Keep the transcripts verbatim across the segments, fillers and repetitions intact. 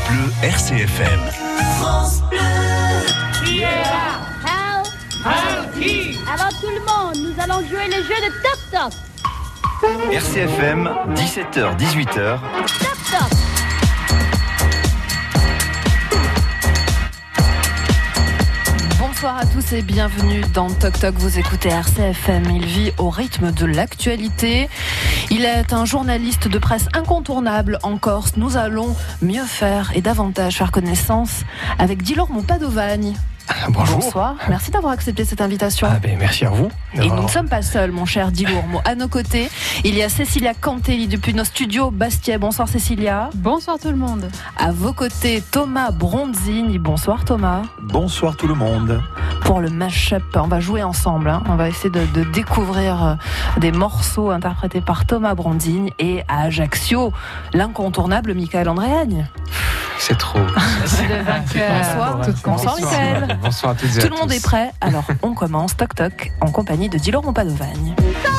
Bleu R C F M. France Bleu. Qui est là? Hal. Hal qui? Alors tout le monde, nous allons jouer le jeu de Toc Toc. R C F M, dix-sept heures dix-huit heures. Toc Toc. Bonsoir à tous et bienvenue dans Toc Toc. Vous écoutez R C F M. Il vit au rythme de l'actualité. Il est un journaliste de presse incontournable en Corse. Nous allons mieux faire et davantage faire connaissance avec Dilor Mopadovagne. Bonjour. Bonsoir, merci d'avoir accepté cette invitation. Ah ben, merci à vous. Et nous ne sommes pas seuls, mon cher Dilourmo. À nos côtés, il y a Cécilia Cantelli depuis nos studios Bastiais. Bonsoir Cécilia. Bonsoir tout le monde. À vos côtés, Thomas Bronzini. Bonsoir Thomas. Bonsoir tout le monde. Pour le mash-up, on va jouer ensemble. Hein. On va essayer de, de découvrir des morceaux interprétés par Thomas Bronzini. Et à Ajaccio, l'incontournable Michael Andréagne. C'est trop. Bonsoir. Bonsoir Michael. Bonsoir à toutes et à tous. Tout le monde est prêt. Alors on commence Toc Toc en compagnie de Dilor Mopadovagne.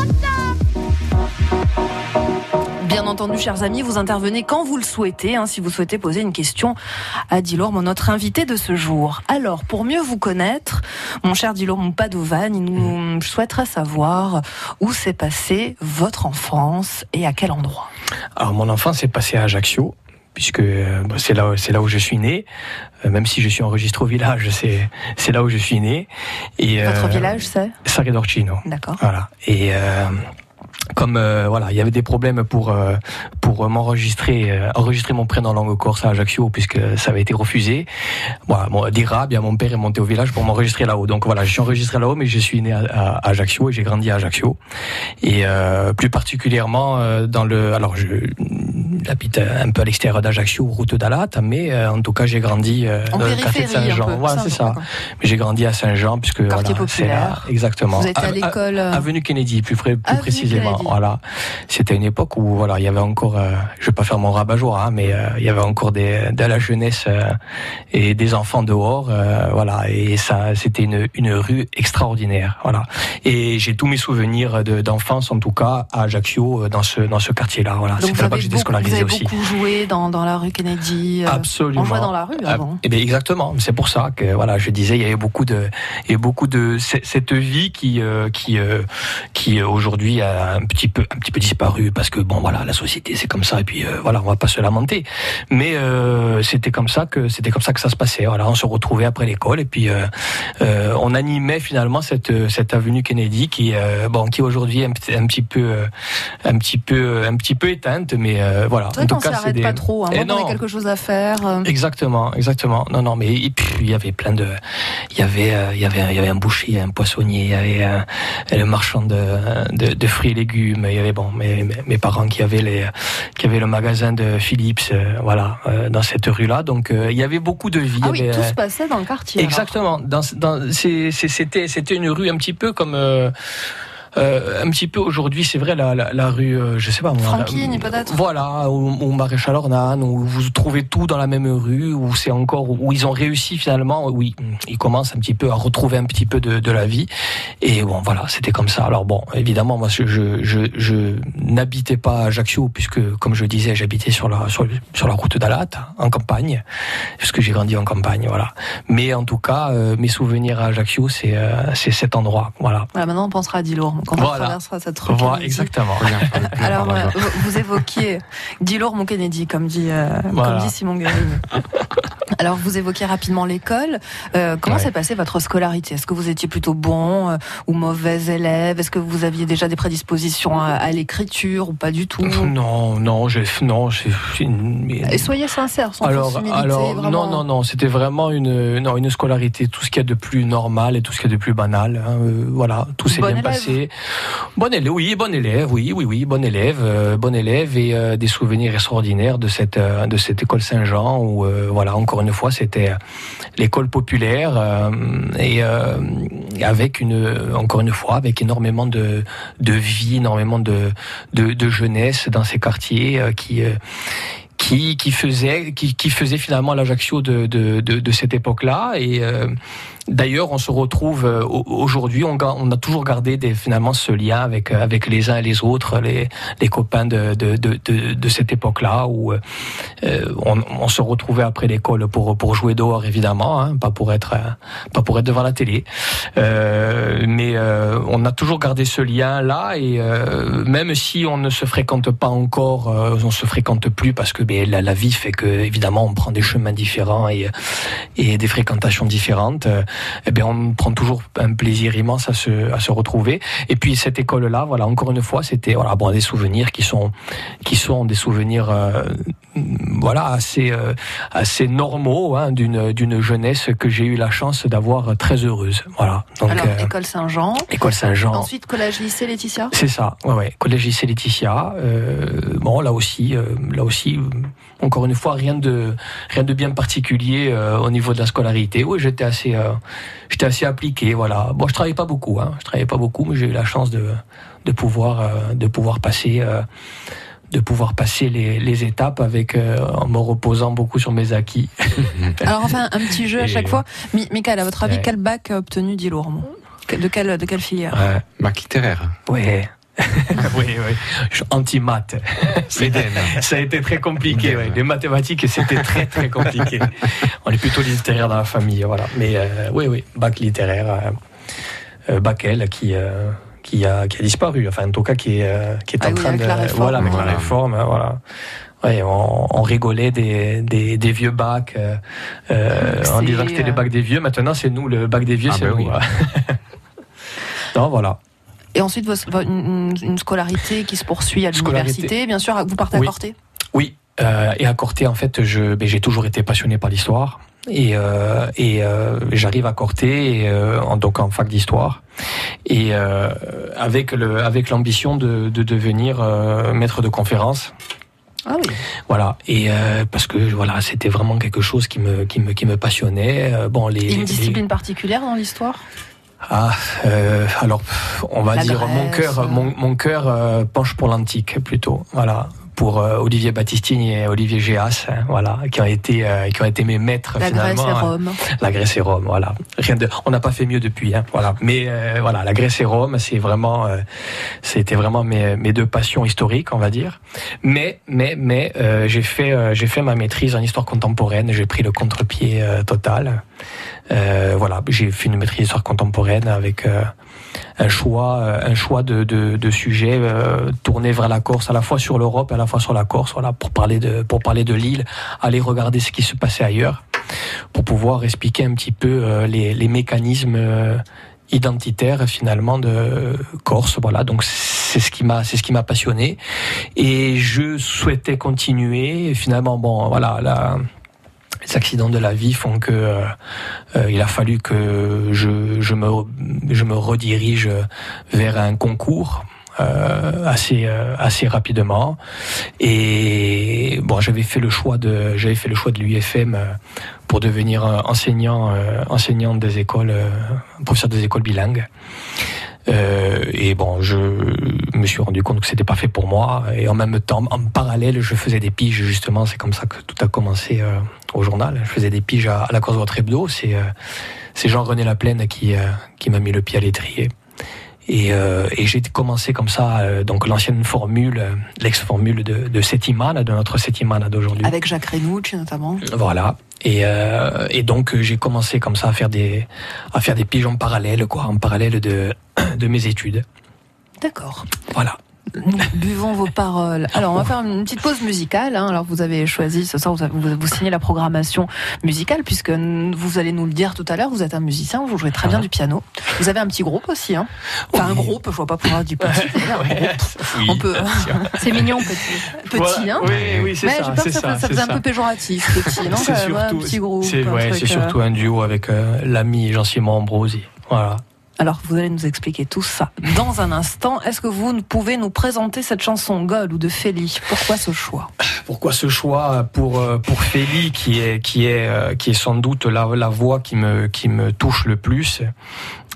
Bien entendu, chers amis, vous intervenez quand vous le souhaitez, hein, si vous souhaitez poser une question à Dilor, notre invité de ce jour. Alors, pour mieux vous connaître, mon cher Dilor Mopadovagne, nous souhaiterait savoir où s'est passée votre enfance et à quel endroit. Alors, mon enfance s'est passée à Ajaccio, puisque c'est là, c'est là où je suis né. Même si je suis enregistré au village, c'est, c'est là où je suis né. Et, votre euh, village, c'est Sarre d'Orcino. D'accord. Voilà. Et euh, comme euh, voilà, il y avait des problèmes pour euh, pour m'enregistrer, euh, enregistrer mon prénom en langue corse à Ajaccio, puisque ça avait été refusé. Voilà, bon, d'Ira, bien mon père est monté au village pour m'enregistrer là-haut. Donc voilà, je suis enregistré là-haut, mais je suis né à, à Ajaccio et j'ai grandi à Ajaccio. Et euh, plus particulièrement euh, dans le, alors je j'habite un peu à l'extérieur d'Ajaccio, route d'Alate, mais euh, en tout cas j'ai grandi euh, en dans le quartier de Saint-Jean. Voilà, c'est ça. Mais j'ai grandi à Saint-Jean, puisque quartier voilà, populaire. C'est là, exactement. Vous étiez à, à l'école à, Avenue Kennedy, plus, près, plus Avenue précisément. Kennedy. Voilà, c'était une époque où voilà, il y avait encore, euh, je vais pas faire mon rabat-joie, hein, mais euh, il y avait encore des, de la jeunesse euh, et des enfants dehors, euh, voilà, et ça, c'était une, une rue extraordinaire, voilà. Et j'ai tous mes souvenirs de, d'enfance, en tout cas, à Ajaccio, dans ce dans ce quartier-là, voilà. Donc c'est là-bas que j'étais scolarisé aussi. Vous avez beaucoup joué dans dans la rue Kennedy. Euh, Absolument. On jouait dans la rue avant. Ah, eh bien, exactement. C'est pour ça que voilà, je disais, il y avait beaucoup de, il y a beaucoup de cette vie qui euh, qui euh, qui aujourd'hui a un petit peu un petit peu disparu parce que bon voilà, la société c'est comme ça et puis euh, voilà, on va pas se lamenter. Mais euh, c'était comme ça que c'était comme ça que ça se passait. Voilà, on se retrouvait après l'école et puis euh, euh, on animait finalement cette cette avenue Kennedy qui euh, bon qui aujourd'hui est un, un petit peu euh, un petit peu un petit peu éteinte, mais euh, voilà. C'est vrai qu'on s'arrête des... pas trop. Hein. On avait quelque chose à faire. Euh... Exactement, exactement. Non, non, mais et puis, il y avait plein de, il y avait, euh, il y avait, il y avait un boucher, un poissonnier, il y avait un, le marchand de, de, de fruits et légumes. Il y avait bon, mes, mes, mes parents qui avaient les, qui avaient le magasin de Philips, euh, voilà, euh, dans cette rue-là. Donc, euh, il y avait beaucoup de vie. Ah oui, avait, tout se passait dans le quartier. Exactement. Dans, dans, c'est, c'est, c'était, c'était une rue un petit peu comme. Euh, Euh, un petit peu aujourd'hui, c'est vrai, la, la, la rue, euh, je sais pas moi. Franquini, peut-être. Voilà, ou, ou Maréchal Ornane, où vous trouvez tout dans la même rue, où c'est encore, où ils ont réussi finalement, oui, ils commencent un petit peu à retrouver un petit peu de, de la vie. Et bon, voilà, c'était comme ça. Alors bon, évidemment, moi, je, je, je, je n'habitais pas à Ajaccio, puisque, comme je disais, j'habitais sur la, sur, sur la route d'Alate, en campagne, puisque j'ai grandi en campagne, voilà. Mais en tout cas, euh, mes souvenirs à Ajaccio, c'est, euh, c'est cet endroit, voilà. Voilà, maintenant on pensera à Dilor. Quand on voilà. traversera cette rue. Voilà, exactement. Alors, euh, vous évoquiez Dilor mon Kennedy, comme dit, euh, voilà. comme dit Simon Guérin. Alors, vous évoquiez rapidement l'école. Euh, comment ouais. s'est passée votre scolarité ? Est-ce que vous étiez plutôt bon euh, ou mauvais élève ? Est-ce que vous aviez déjà des prédispositions à, à l'écriture ou pas du tout ? Non, non, j'ai, non, j'ai. Une... Et soyez sincère, sans alors, fausse humilité, alors, vraiment... non, non, non, c'était vraiment une, non, une scolarité, tout ce qu'il y a de plus normal et tout ce qu'il y a de plus banal. Hein, euh, voilà, tout s'est bon bien élève. passé. Bon élève, oui, bon élève, oui, oui, oui, bon élève, euh, bon élève et euh, des souvenirs extraordinaires de cette euh, de cette école Saint-Jean où euh, voilà, encore une fois, c'était l'école populaire euh, et euh, avec une encore une fois avec énormément de de vie, énormément de de, de jeunesse dans ces quartiers euh, qui euh, qui qui faisait qui qui faisait finalement l'Ajaccio de de de, de cette époque-là et euh, d'ailleurs on se retrouve euh, aujourd'hui on on a toujours gardé des, finalement ce lien avec avec les uns et les autres les les copains de de de de, de cette époque-là où euh, on, on se retrouvait après l'école pour pour jouer dehors évidemment, hein, pas pour être pas pour être devant la télé. Euh, mais euh, on a toujours gardé ce lien là et euh, même si on ne se fréquente pas encore, euh, on se fréquente plus parce que ben, la, la vie fait que évidemment on prend des chemins différents et et des fréquentations différentes. Euh, et ben on prend toujours un plaisir immense à se à se retrouver. Et puis cette école là, voilà, encore une fois, c'était voilà bon des souvenirs qui sont qui sont des souvenirs euh, voilà assez euh, assez normaux hein, d'une d'une jeunesse que j'ai eu la chance d'avoir très heureuse. Voilà. Donc Alors, euh, école Saint-Jean. École Saint-Jean. Ensuite, collège, lycée, Laetitia. C'est ça. Ouais, ouais. Collège, lycée, Laetitia. Euh, bon, là aussi, euh, là aussi, encore une fois, rien de rien de bien particulier euh, au niveau de la scolarité. Oui, j'étais assez euh, j'étais assez appliqué. Voilà. Bon, je travaillais pas beaucoup. Hein. Je travaillais pas beaucoup, mais j'ai eu la chance de de pouvoir euh, de pouvoir passer. Euh, de pouvoir passer les, les étapes avec euh, en me reposant beaucoup sur mes acquis. Alors enfin un petit jeu à chaque Et... fois. Mi- Michael, à votre avis, ouais. quel bac a obtenu Dilo Ormond ? De quelle de quelle filière ? Ouais. Bac littéraire. Oui. oui, oui. Je suis anti-maths. Ça a été très compliqué. Ouais. Les mathématiques, c'était très, très compliqué. On est plutôt littéraire dans la famille, voilà. Mais euh, oui, oui, bac littéraire, euh, euh, bac L qui. Euh, Qui a, qui a disparu, enfin en tout cas qui est, euh, qui est ah en oui, train avec de la réforme, voilà avec voilà. la réforme voilà ouais, on, on rigolait des, des, des vieux bacs euh, euh, en disant que c'était les bacs des vieux. Maintenant c'est nous le bac des vieux, ah c'est ben nous. Oui. Non voilà. Et ensuite une, une scolarité qui se poursuit à l'université, bien sûr. Vous partez à oui. Corté. Oui. Euh, et à Corté en fait, je, ben, j'ai toujours été passionné par l'histoire. Et, euh, et euh, j'arrive à Corté, et, euh, en, donc en fac d'histoire, et euh, avec le, avec l'ambition de, de devenir euh, maître de conférence. Ah oui. Voilà. Et euh, parce que voilà, c'était vraiment quelque chose qui me, qui me, qui me passionnait. Euh, bon, les, et une les, discipline les... particulière dans l'histoire ? Ah, euh, alors on va La dire Grèce, mon cœur, mon, mon cœur euh, penche pour l'antique plutôt. Voilà. Pour euh, Olivier Battistini et Olivier Géas, hein, voilà, qui ont été euh, qui ont été mes maîtres la finalement. La Grèce et Rome. Hein. La Grèce et Rome, voilà. Rien de, on n'a pas fait mieux depuis, hein, voilà. Mais euh, voilà, la Grèce et Rome, c'est vraiment, euh, c'était vraiment mes mes deux passions historiques, on va dire. Mais mais mais euh, j'ai fait euh, j'ai fait ma maîtrise en histoire contemporaine. J'ai pris le contre-pied euh, total. Euh, voilà, j'ai fait une maîtrise d'histoire contemporaine avec euh, un choix, un choix de, de, de sujets euh, tournés vers la Corse, à la fois sur l'Europe et à la fois sur la Corse, voilà, pour parler de, pour parler de l'île, aller regarder ce qui se passait ailleurs, pour pouvoir expliquer un petit peu euh, les, les mécanismes euh, identitaires finalement de Corse, voilà. Donc c'est ce qui m'a, c'est ce qui m'a passionné, et je souhaitais continuer. Et finalement, bon, voilà, la les accidents de la vie font que euh, euh, il a fallu que je, je me je me redirige vers un concours euh, assez euh, assez rapidement. Et bon, j'avais fait le choix de j'avais fait le choix de l'U F M euh, pour devenir enseignant euh, enseignant des écoles euh, professeur des écoles bilingues. Euh, et bon, je me suis rendu compte que c'était pas fait pour moi. Et en même temps, en parallèle, je faisais des piges, justement. C'est comme ça que tout a commencé euh, au journal. Je faisais des piges à, à la Corse Votre Hebdo. C'est, euh, c'est Jean-René Laplaine qui, euh, qui m'a mis le pied à l'étrier. Et, euh, et j'ai commencé comme ça, euh, donc l'ancienne formule, euh, l'ex-formule de, de Settimana, de notre Settimana d'aujourd'hui. Avec Jacques Renucci notamment. Voilà. Et, euh, et donc j'ai commencé comme ça à faire des à faire des piges en parallèle, quoi, en parallèle de de mes études. D'accord. Voilà. Nous buvons vos paroles. Alors, on va faire une petite pause musicale. Hein. Alors, vous avez choisi ce soir, vous, avez, vous, vous signez la programmation musicale, puisque vous allez nous le dire tout à l'heure. Vous êtes un musicien, vous jouez très bien du piano. Vous avez un petit groupe aussi, hein. Enfin, oui. Un groupe. Je vois pas pourquoi du petit. Un groupe. Oui, on peut. C'est mignon, petit. Petit, voilà. Hein. Oui, oui, c'est Mais ça. j'ai peur que ça, ça, ça faisait un peu péjoratif, petit. Non, c'est ça, surtout, un petit groupe. C'est, ouais, truc, c'est surtout euh... un duo avec euh, l'ami Jean-Simon Ambrosi. Voilà. Alors, vous allez nous expliquer tout ça dans un instant. Est-ce que vous pouvez nous présenter cette chanson Gol ou de Félie ? Pourquoi ce choix ? Pourquoi ce choix pour pour Félie, qui est qui est qui est sans doute la la voix qui me qui me touche le plus.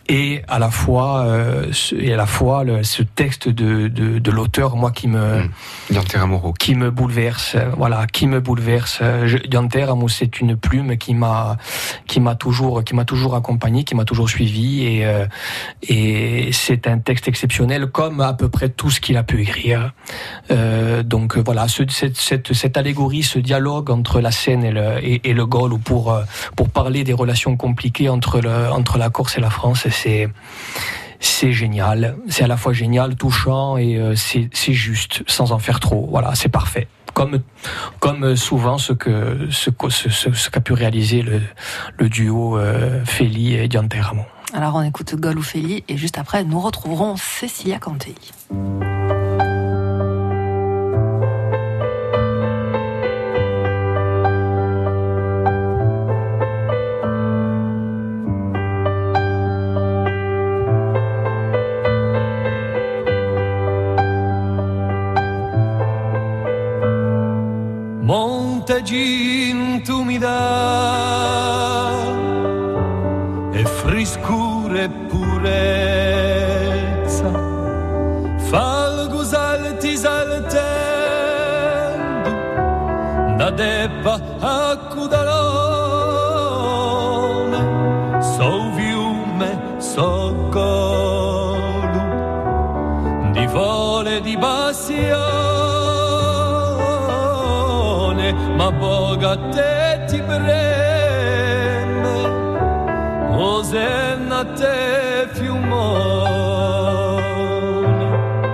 et à la fois euh, ce, et à la fois le, ce texte de, de, de l'auteur, moi qui me mmh. qui me bouleverse, voilà, qui me bouleverse. Dian Teramo, c'est une plume qui m'a qui m'a toujours qui m'a toujours accompagné, qui m'a toujours suivi, et euh, et c'est un texte exceptionnel, comme à peu près tout ce qu'il a pu écrire. Euh, donc voilà, ce, cette, cette cette allégorie, ce dialogue entre la Seine et le et, et le Gaulle, pour pour parler des relations compliquées entre le entre la Corse et la France. C'est, c'est génial, c'est à la fois génial, touchant, et euh, c'est, c'est juste, sans en faire trop. Voilà, c'est parfait. Comme, comme souvent ce, que, ce, ce, ce, ce qu'a pu réaliser le, le duo euh, Feli et Dian Teramo. Alors on écoute Gaulle ou Feli, et juste après nous retrouverons Cecilia Cantelli. Montegin mi dà e friscura e purezza, falgo salti saltendo da deppa a Cudalone, so fiume, so colo di vole di passione, ma Boga te ti preme, Osenna te fiumone.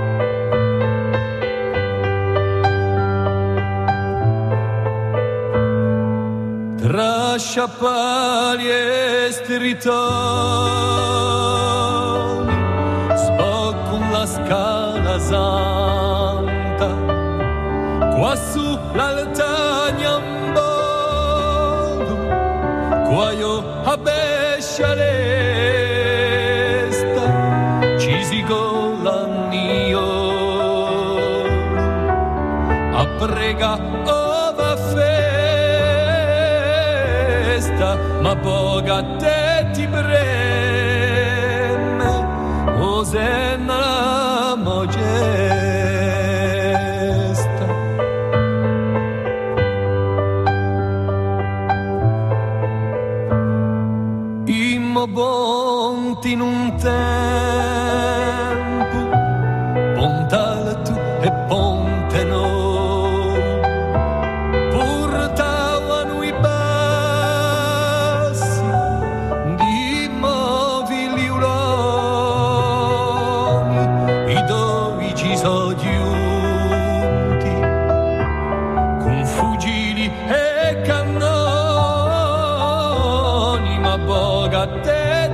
Tra sciappali e stritoni sbocco la scala santa, qua su l'altagna un bodo, qua io a bescia resta, ci si colla io a prega o va festa, ma Boga te ti preme, Osenna la moglie. Bonti in un tempo, Pontal tu e Ponte noi, portavano i bassi di mobili uloni, i dove ci sono giunti con fucili e cannoni, ma Boga te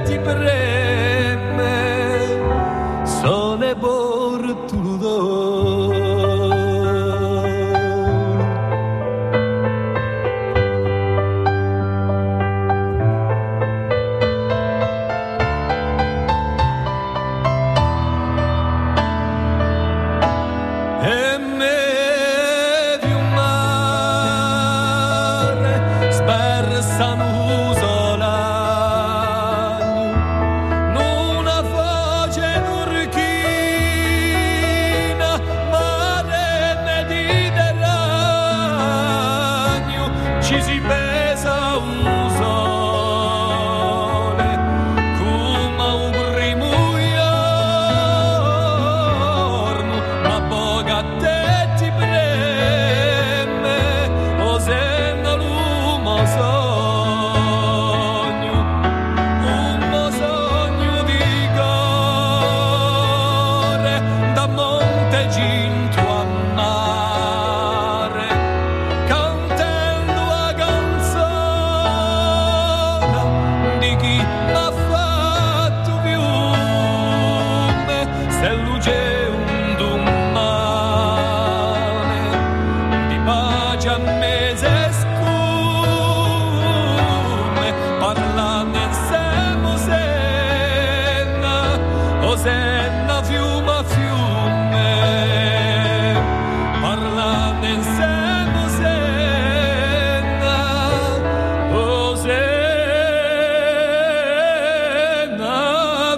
preme, sole portudo. E me di un mare spersa Osenna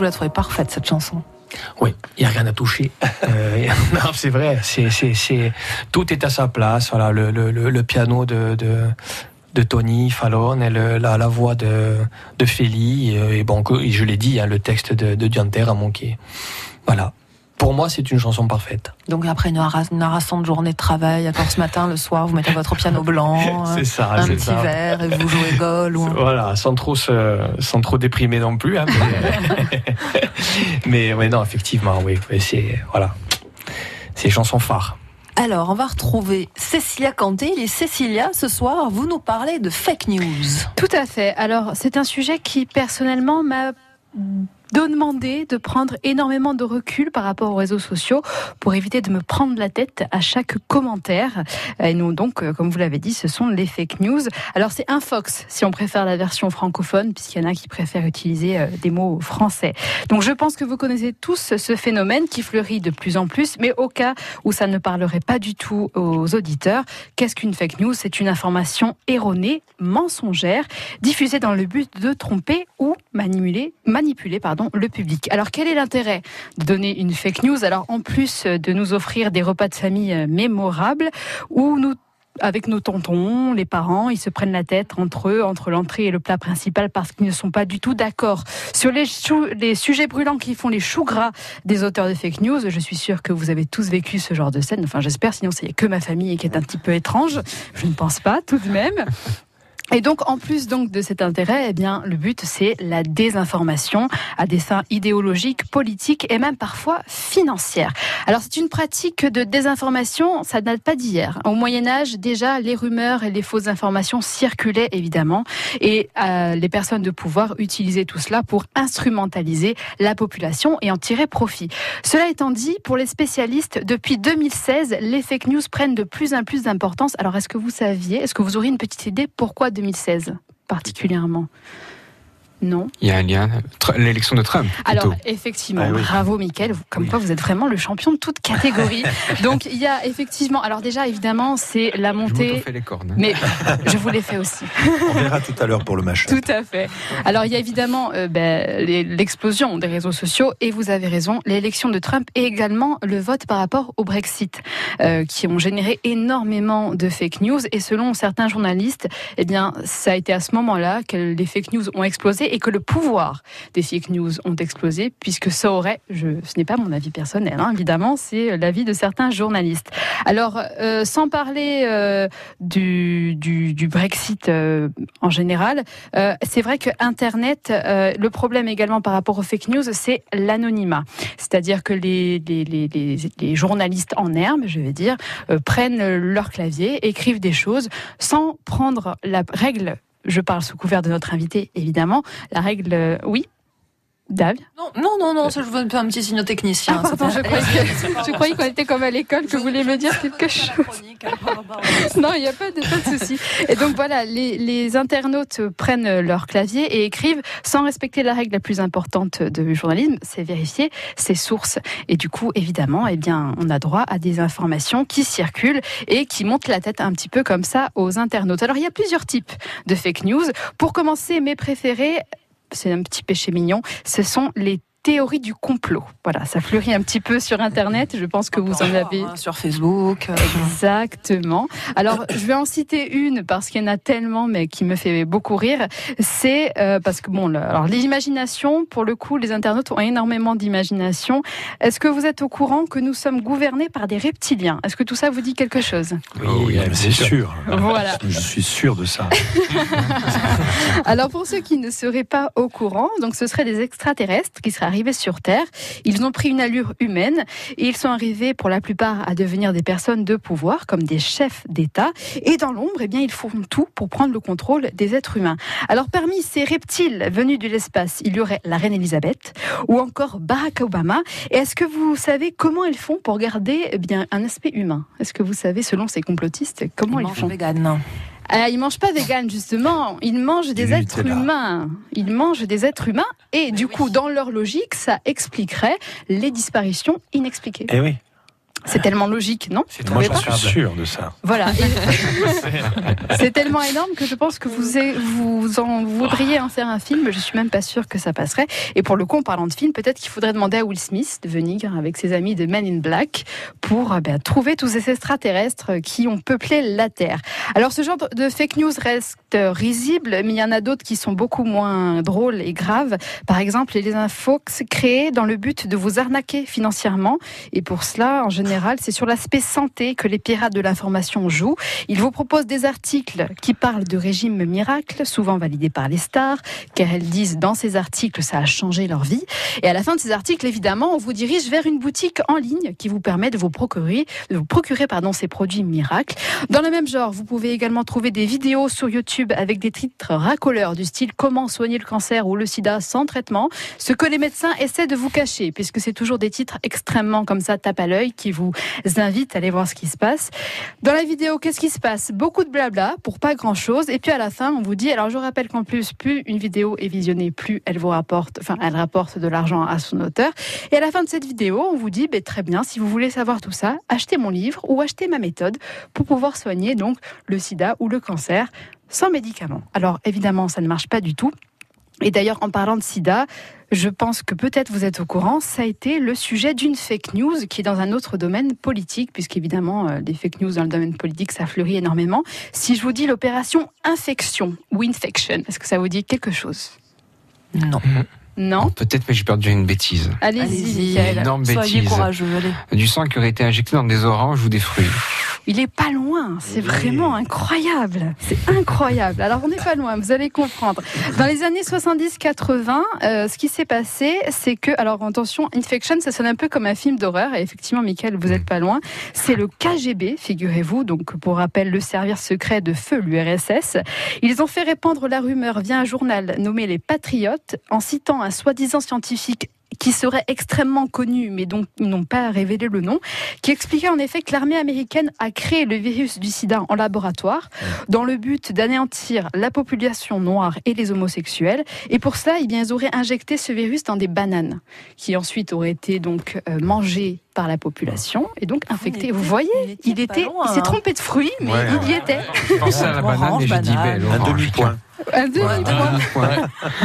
la trouvez parfaite, cette chanson. Oui, il n'y a rien à toucher. Euh, non, c'est vrai, c'est, c'est, c'est, tout est à sa place. Voilà, le, le, le piano de, de, de Tony Fallon et le, la, la voix de, de Feli. Et, et bon, et je l'ai dit, hein, le texte de, de Dianter a manqué. Voilà. Pour moi, c'est une chanson parfaite. Donc après une, harass- une harassante journée de travail, alors ce matin, le soir, vous mettez votre piano blanc, c'est ça, un c'est petit ça. verre et vous jouez Gaulle. Ou... Voilà, sans trop, se, sans trop déprimer non plus. Hein, mais, mais, mais non, effectivement, oui, c'est voilà, c'est chanson phare. Alors, on va retrouver Cécilia Canté. Et Cécilia, ce soir, vous nous parlez de fake news. Tout à fait. Alors, c'est un sujet qui, personnellement, m'a demandé de prendre énormément de recul par rapport aux réseaux sociaux pour éviter de me prendre la tête à chaque commentaire. Et nous, donc, comme vous l'avez dit, ce sont les fake news. Alors, c'est un Fox, si on préfère la version francophone, puisqu'il y en a qui préfèrent utiliser des mots français. Donc, je pense que vous connaissez tous ce phénomène qui fleurit de plus en plus, mais au cas où ça ne parlerait pas du tout aux auditeurs, qu'est-ce qu'une fake news ? C'est une information erronée, mensongère, diffusée dans le but de tromper ou manipuler, manipuler, pardon, le public. Alors, quel est l'intérêt de donner une fake news ? Alors, en plus de nous offrir des repas de famille mémorables, où nous avec nos tontons, les parents, ils se prennent la tête entre eux, entre l'entrée et le plat principal, parce qu'ils ne sont pas du tout d'accord sur les, chou- les sujets brûlants qui font les choux gras des auteurs de fake news. Je suis sûre que vous avez tous vécu ce genre de scène. Enfin, j'espère, sinon c'est que ma famille qui est un petit peu étrange. Je ne pense pas, tout de même. Et donc, en plus donc de cet intérêt, eh bien, le but, c'est la désinformation à des fins idéologiques, politiques et même parfois financières. Alors, c'est une pratique de désinformation, ça date pas d'hier. Au Moyen-Âge, déjà, les rumeurs et les fausses informations circulaient, évidemment, et euh, les personnes de pouvoir utilisaient tout cela pour instrumentaliser la population et en tirer profit. Cela étant dit, pour les spécialistes, depuis deux mille seize, les fake news prennent de plus en plus d'importance. Alors, est-ce que vous saviez, est-ce que vous auriez une petite idée pourquoi deux mille seize particulièrement ? Non. Il y a un lien, l'élection de Trump. Plutôt. Alors, effectivement, ah, oui. Bravo Mickaël, comme oui. quoi vous êtes vraiment le champion de toute catégorie. Donc, il y a effectivement, alors déjà, évidemment, c'est la montée... Je vous fais les cornes. Hein. Mais je vous les fais aussi. On verra tout à l'heure pour le match. Tout à fait. Alors, il y a évidemment euh, ben, l'explosion des réseaux sociaux, et vous avez raison, l'élection de Trump et également le vote par rapport au Brexit, euh, qui ont généré énormément de fake news, et selon certains journalistes, eh bien, ça a été à ce moment-là que les fake news ont explosé, et que le pouvoir des fake news ont explosé, puisque ça aurait, je, ce n'est pas mon avis personnel, hein, évidemment, c'est l'avis de certains journalistes. Alors, euh, sans parler euh, du, du, du Brexit euh, en général, euh, c'est vrai que Internet, euh, le problème également par rapport aux fake news, c'est l'anonymat. C'est-à-dire que les, les, les, les, les journalistes en herbe, je vais dire, euh, prennent leur clavier, écrivent des choses sans prendre la règle. Je parle sous couvert de notre invité, évidemment. La règle, euh, oui, Dave ? Non, non, non, non, ça je veux un petit signe technicien. Ah, pardon, je croyais, que, je croyais qu'on était comme à l'école, que vous vouliez me dire quelque chose. Non, il n'y a pas de, pas de souci. Et donc voilà, les, les internautes prennent leur clavier et écrivent sans respecter la règle la plus importante du journalisme, c'est vérifier ses sources. Et du coup, évidemment, eh bien, on a droit à des informations qui circulent et qui montent la tête un petit peu comme ça aux internautes. Alors, il y a plusieurs types de fake news. Pour commencer, mes préférés, c'est un petit péché mignon, ce sont les théories du complot. Voilà, ça fleurit un petit peu sur Internet, je pense que vous en avez... Sur Facebook. Exactement. Alors, je vais en citer une, parce qu'il y en a tellement, mais qui me fait beaucoup rire. C'est euh, parce que, bon, alors l'imagination, pour le coup, les internautes ont énormément d'imagination. Est-ce que vous êtes au courant que nous sommes gouvernés par des reptiliens ? Est-ce que tout ça vous dit quelque chose ? Oui, oh, oui c'est sûr. sûr. Voilà. Je suis sûr de ça. Alors, pour ceux qui ne seraient pas au courant, donc ce seraient des extraterrestres qui seraient arrivés sur Terre. Ils ont pris une allure humaine et ils sont arrivés pour la plupart à devenir des personnes de pouvoir, comme des chefs d'État. Et dans l'ombre, eh bien, ils font tout pour prendre le contrôle des êtres humains. Alors, parmi ces reptiles venus de l'espace, il y aurait la reine Elisabeth ou encore Barack Obama. Et est-ce que vous savez comment ils font pour garder eh bien, un aspect humain ? Est-ce que vous savez, selon ces complotistes, comment ils, ils font ? Vegan. Euh, ils mangent pas vegan, justement. Ils mangent des êtres humains. Ils mangent des êtres humains. Et du coup, dans leur logique, ça expliquerait les disparitions inexpliquées. Eh oui. C'est tellement logique, non? C'est Moi, j'en suis sûr de ça. Voilà. C'est tellement énorme que je pense que vous, vous en voudriez en faire un film. Je suis même pas sûre que ça passerait. Et pour le coup, en parlant de film, peut-être qu'il faudrait demander à Will Smith de venir avec ses amis de Men in Black pour ben, trouver tous ces extraterrestres qui ont peuplé la Terre. Alors, ce genre de fake news reste risible, mais il y en a d'autres qui sont beaucoup moins drôles et graves. Par exemple, les infos créées dans le but de vous arnaquer financièrement. Et pour cela, en général, c'est sur l'aspect santé que les pirates de l'information jouent. Ils vous proposent des articles qui parlent de régimes miracles, souvent validés par les stars, car elles disent dans ces articles ça a changé leur vie. Et à la fin de ces articles, évidemment, on vous dirige vers une boutique en ligne qui vous permet de vous procurer, de vous procurer pardon, ces produits miracles. Dans le même genre, vous pouvez également trouver des vidéos sur YouTube avec des titres racoleurs du style « Comment soigner le cancer ou le sida sans traitement », ce que les médecins essaient de vous cacher, puisque c'est toujours des titres extrêmement comme ça, tape à l'œil, qui vous invitent à aller voir ce qui se passe. Dans la vidéo, qu'est-ce qui se passe? Beaucoup de blabla pour pas grand-chose, et puis à la fin, on vous dit, alors je rappelle qu'en plus, plus une vidéo est visionnée, plus elle vous rapporte, enfin, elle rapporte de l'argent à son auteur. Et à la fin de cette vidéo, on vous dit, ben, très bien, si vous voulez savoir tout ça, achetez mon livre ou achetez ma méthode pour pouvoir soigner donc le sida ou le cancer sans médicaments. Alors évidemment, ça ne marche pas du tout. Et d'ailleurs, en parlant de sida, je pense que peut-être vous êtes au courant, ça a été le sujet d'une fake news qui est dans un autre domaine politique, puisqu'évidemment, les fake news dans le domaine politique, ça fleurit énormément. Si je vous dis l'opération infection ou infection, est-ce que ça vous dit quelque chose? Non. Non. Peut-être, mais j'ai perdu une bêtise. Allez-y, Allez-y. Mickaël. Énorme Soyez bêtise. courageux, allez. Du sang qui aurait été injecté dans des oranges ou des fruits. Il est pas loin, c'est Oui. vraiment incroyable. C'est incroyable. Alors on n'est pas loin, vous allez comprendre. Dans les années soixante-dix quatre-vingts, euh, ce qui s'est passé, c'est que, alors attention, Infection, ça sonne un peu comme un film d'horreur, et effectivement, Mickaël, vous n'êtes pas loin. C'est le K G B, figurez-vous, donc pour rappel, le service secret de feu, l'U R S S. Ils ont fait répandre la rumeur via un journal nommé Les Patriotes, en citant un soi-disant scientifique qui serait extrêmement connu, mais dont ils n'ont pas révélé le nom, qui expliquait en effet que l'armée américaine a créé le virus du sida en laboratoire dans le but d'anéantir la population noire et les homosexuels. Et pour cela, eh bien, ils auraient injecté ce virus dans des bananes, qui ensuite auraient été donc euh, mangées par la population et donc infectées. Vous voyez, il était, il s'est trompé de fruit, mais Ouais, il y ouais. était. Je pensais à la banane et j'ai dit belle. Un demi-point. Un demi-point. Ouais.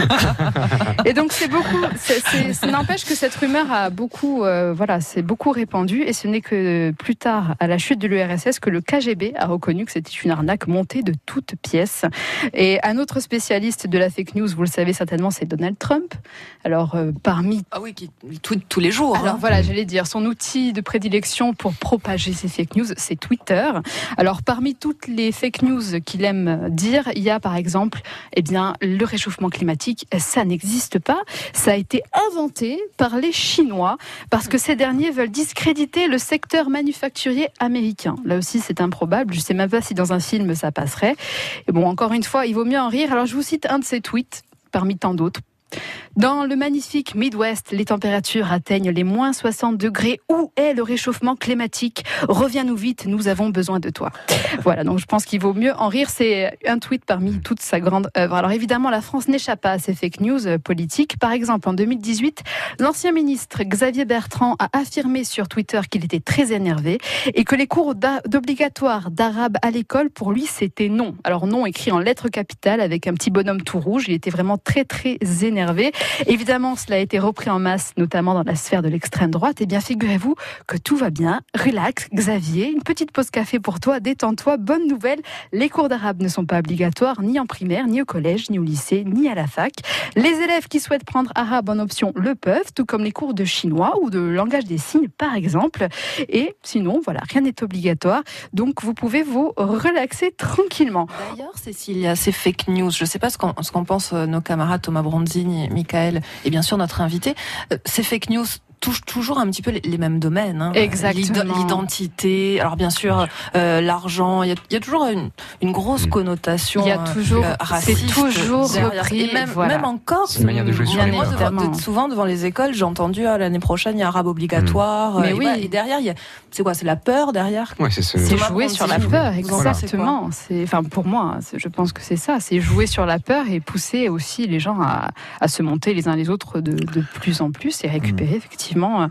Et donc c'est beaucoup. C'est, c'est, ça n'empêche que cette rumeur a beaucoup, euh, voilà, c'est beaucoup répandu. Et ce n'est que plus tard, à la chute de l'U R S S, que le K G B a reconnu que c'était une arnaque montée de toutes pièces. Et un autre spécialiste de la fake news, vous le savez certainement, c'est Donald Trump. Alors euh, parmi Ah oui, qui tweet tous les jours. Alors hein. voilà, j'allais dire, son outil de prédilection pour propager ces fake news, c'est Twitter. Alors parmi toutes les fake news qu'il aime dire, il y a par exemple, eh bien, le réchauffement climatique, ça n'existe pas. Ça a été inventé par les Chinois parce que ces derniers veulent discréditer le secteur manufacturier américain. Là aussi, c'est improbable. Je ne sais même pas si dans un film ça passerait. Et bon, encore une fois, il vaut mieux en rire. Alors je vous cite un de ses tweets parmi tant d'autres. Dans le magnifique Midwest, les températures atteignent les moins soixante degrés. Où est le réchauffement climatique? Reviens-nous vite, nous avons besoin de toi. Voilà, donc je pense qu'il vaut mieux en rire. C'est un tweet parmi toute sa grande œuvre. Alors évidemment, la France n'échappe pas à ces fake news politiques. Par exemple, en deux mille dix-huit, l'ancien ministre Xavier Bertrand a affirmé sur Twitter qu'il était très énervé et que les cours d'obligatoire d'arabe à l'école, pour lui, c'était non. Alors non écrit en lettres capitales avec un petit bonhomme tout rouge. Il était vraiment très très énervé. Évidemment, cela a été repris en masse, notamment dans la sphère de l'extrême droite. Eh bien, figurez-vous que tout va bien. Relax, Xavier, une petite pause café pour toi, détends-toi. Bonne nouvelle, les cours d'arabe ne sont pas obligatoires, ni en primaire, ni au collège, ni au lycée, ni à la fac. Les élèves qui souhaitent prendre arabe en option le peuvent, tout comme les cours de chinois ou de langage des signes, par exemple. Et sinon, voilà, rien n'est obligatoire. Donc, vous pouvez vous relaxer tranquillement. D'ailleurs, Cécile, il y a ces fake news. Je ne sais pas ce qu'en, ce qu'en pensent nos camarades Thomas Bronzini, Mickaël et bien sûr notre invité. Euh, ces fake news touchent toujours un petit peu les, les mêmes domaines. Hein. Exactement. L'identité, alors bien sûr euh, l'argent, il y a, il y a toujours une, une grosse connotation. Il y a toujours, euh, raciste. c'est toujours derrière. repris. Et même, voilà. même encore, C'est une manière de jouer sur les moi, peurs. devant, de, souvent devant les écoles, j'ai entendu ah, l'année prochaine il y a arabe obligatoire. Mmh. Mais et, oui. voilà, et derrière, il y a, c'est quoi? C'est la peur derrière. Ouais, c'est ce... C'est Thomas jouer Bronzini. sur la peur, Voilà. exactement. C'est, enfin, pour moi, c'est, je pense que c'est ça. C'est jouer sur la peur et pousser aussi les gens à, à se monter les uns les autres de, de plus en plus et récupérer mmh. effectivement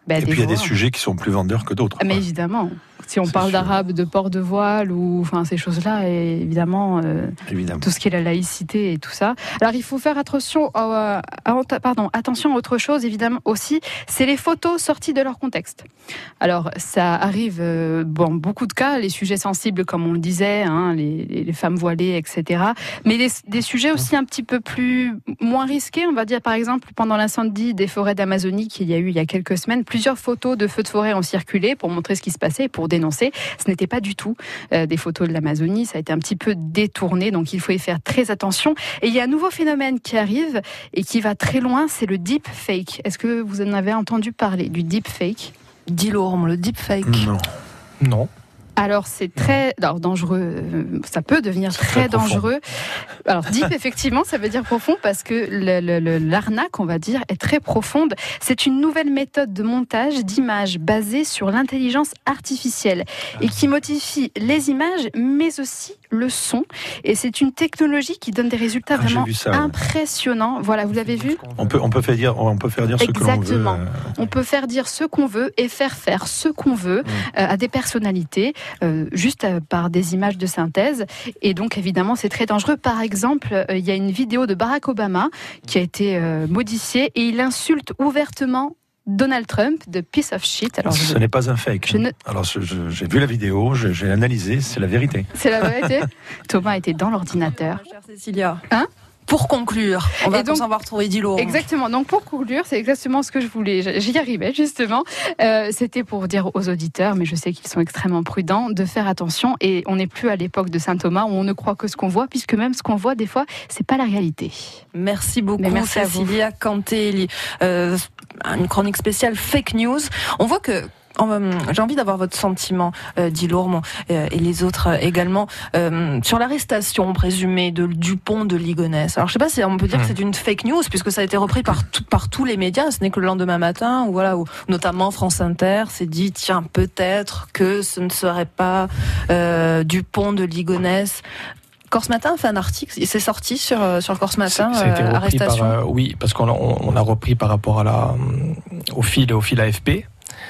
bah, Et des puis il y a des voix. sujets qui sont plus vendeurs que d'autres. Ah, mais quoi. évidemment, si on C'est parle sûr. d'arabe, de port de voile ou enfin ces choses-là, et évidemment, euh, Évidemment. tout ce qui est la laïcité et tout ça. Alors il faut faire attention, à, à- pardon, attention à autre chose évidemment aussi, c'est les photos sorties de leur contexte. Alors ça arrive euh, dans beaucoup de cas, les sujets sensibles comme on le disait, hein, les, les- les femmes voilées, et cetera. Mais les- des sujets aussi un petit peu plus moins risqués, on va dire par exemple pendant l'incendie des forêts d'Amazonie qu'il y a eu il y a quelques semaines, plusieurs photos de feux de forêt ont circulé pour montrer ce qui se passait et pour dénoncer. Ce n'était pas du tout euh, des photos de l'Amazonie, ça a été un petit peu détourné, donc il faut y faire très attention. Et il y a un nouveau phénomène qui arrive et qui va très loin, c'est le deepfake. Est-ce que vous en avez entendu parler du deepfake ? Dis Lourme, le deepfake. Non. Non. Alors c'est très alors, dangereux, euh, ça peut devenir C'est très, très profond. dangereux. Alors deep effectivement ça veut dire profond parce que le- le- le- l'arnaque on va dire est très profonde. C'est une nouvelle méthode de montage d'images basée sur l'intelligence artificielle et qui modifie les images mais aussi le son. Et c'est une technologie qui donne des résultats Ah, j'ai vraiment vu ça, ouais. impressionnants. Voilà, vous l'avez vu ? On peut, on peut faire dire, on peut faire dire ce que l'on veut. Exactement. euh, On peut faire dire ce qu'on veut et faire faire ce qu'on veut Mm. euh, à des personnalités, euh, juste euh, par des images de synthèse. Et donc, évidemment, c'est très dangereux. Par exemple, euh, il y a une vidéo de Barack Obama qui a été euh, modifiée et il insulte ouvertement Donald Trump de piece of shit. Alors, Ce je- n'est pas un fake. je ne- Alors je- je- j'ai vu la vidéo, je- j'ai analysé, c'est la vérité. c'est la vérité. Thomas était dans l'ordinateur. Chère Cécilia. Hein Pour conclure, on va Et donc- tous avoir retrouvé Dis Lourme. Exactement. Donc pour conclure, c'est exactement ce que je voulais. J'y arrivais justement. Euh, C'était pour dire aux auditeurs, mais je sais qu'ils sont extrêmement prudents, de faire attention. Et on n'est plus à l'époque de Saint Thomas où on ne croit que ce qu'on voit, puisque même ce qu'on voit des fois, c'est pas la réalité. Merci beaucoup, Mais merci à vous. Cécilia Cantelli. Euh, une chronique spéciale fake news. On voit que euh, j'ai envie d'avoir votre sentiment, euh, dit Lourme, euh, et les autres euh, également, euh, sur l'arrestation présumée de Dupont de Ligonnès. Alors je sais pas si on peut dire Mmh. que c'est une fake news, puisque ça a été repris par, tout, par tous les médias, ce n'est que le lendemain matin, où, voilà, où notamment France Inter s'est dit, tiens, peut-être que ce ne serait pas euh, Dupont de Ligonnès. Corse Matin a fait un article, c'est sorti sur, sur Corse Matin, Ça a été euh, repris arrestation. par, euh, oui, parce qu'on a, on, on a repris par rapport à la, au fil, au fil A F P.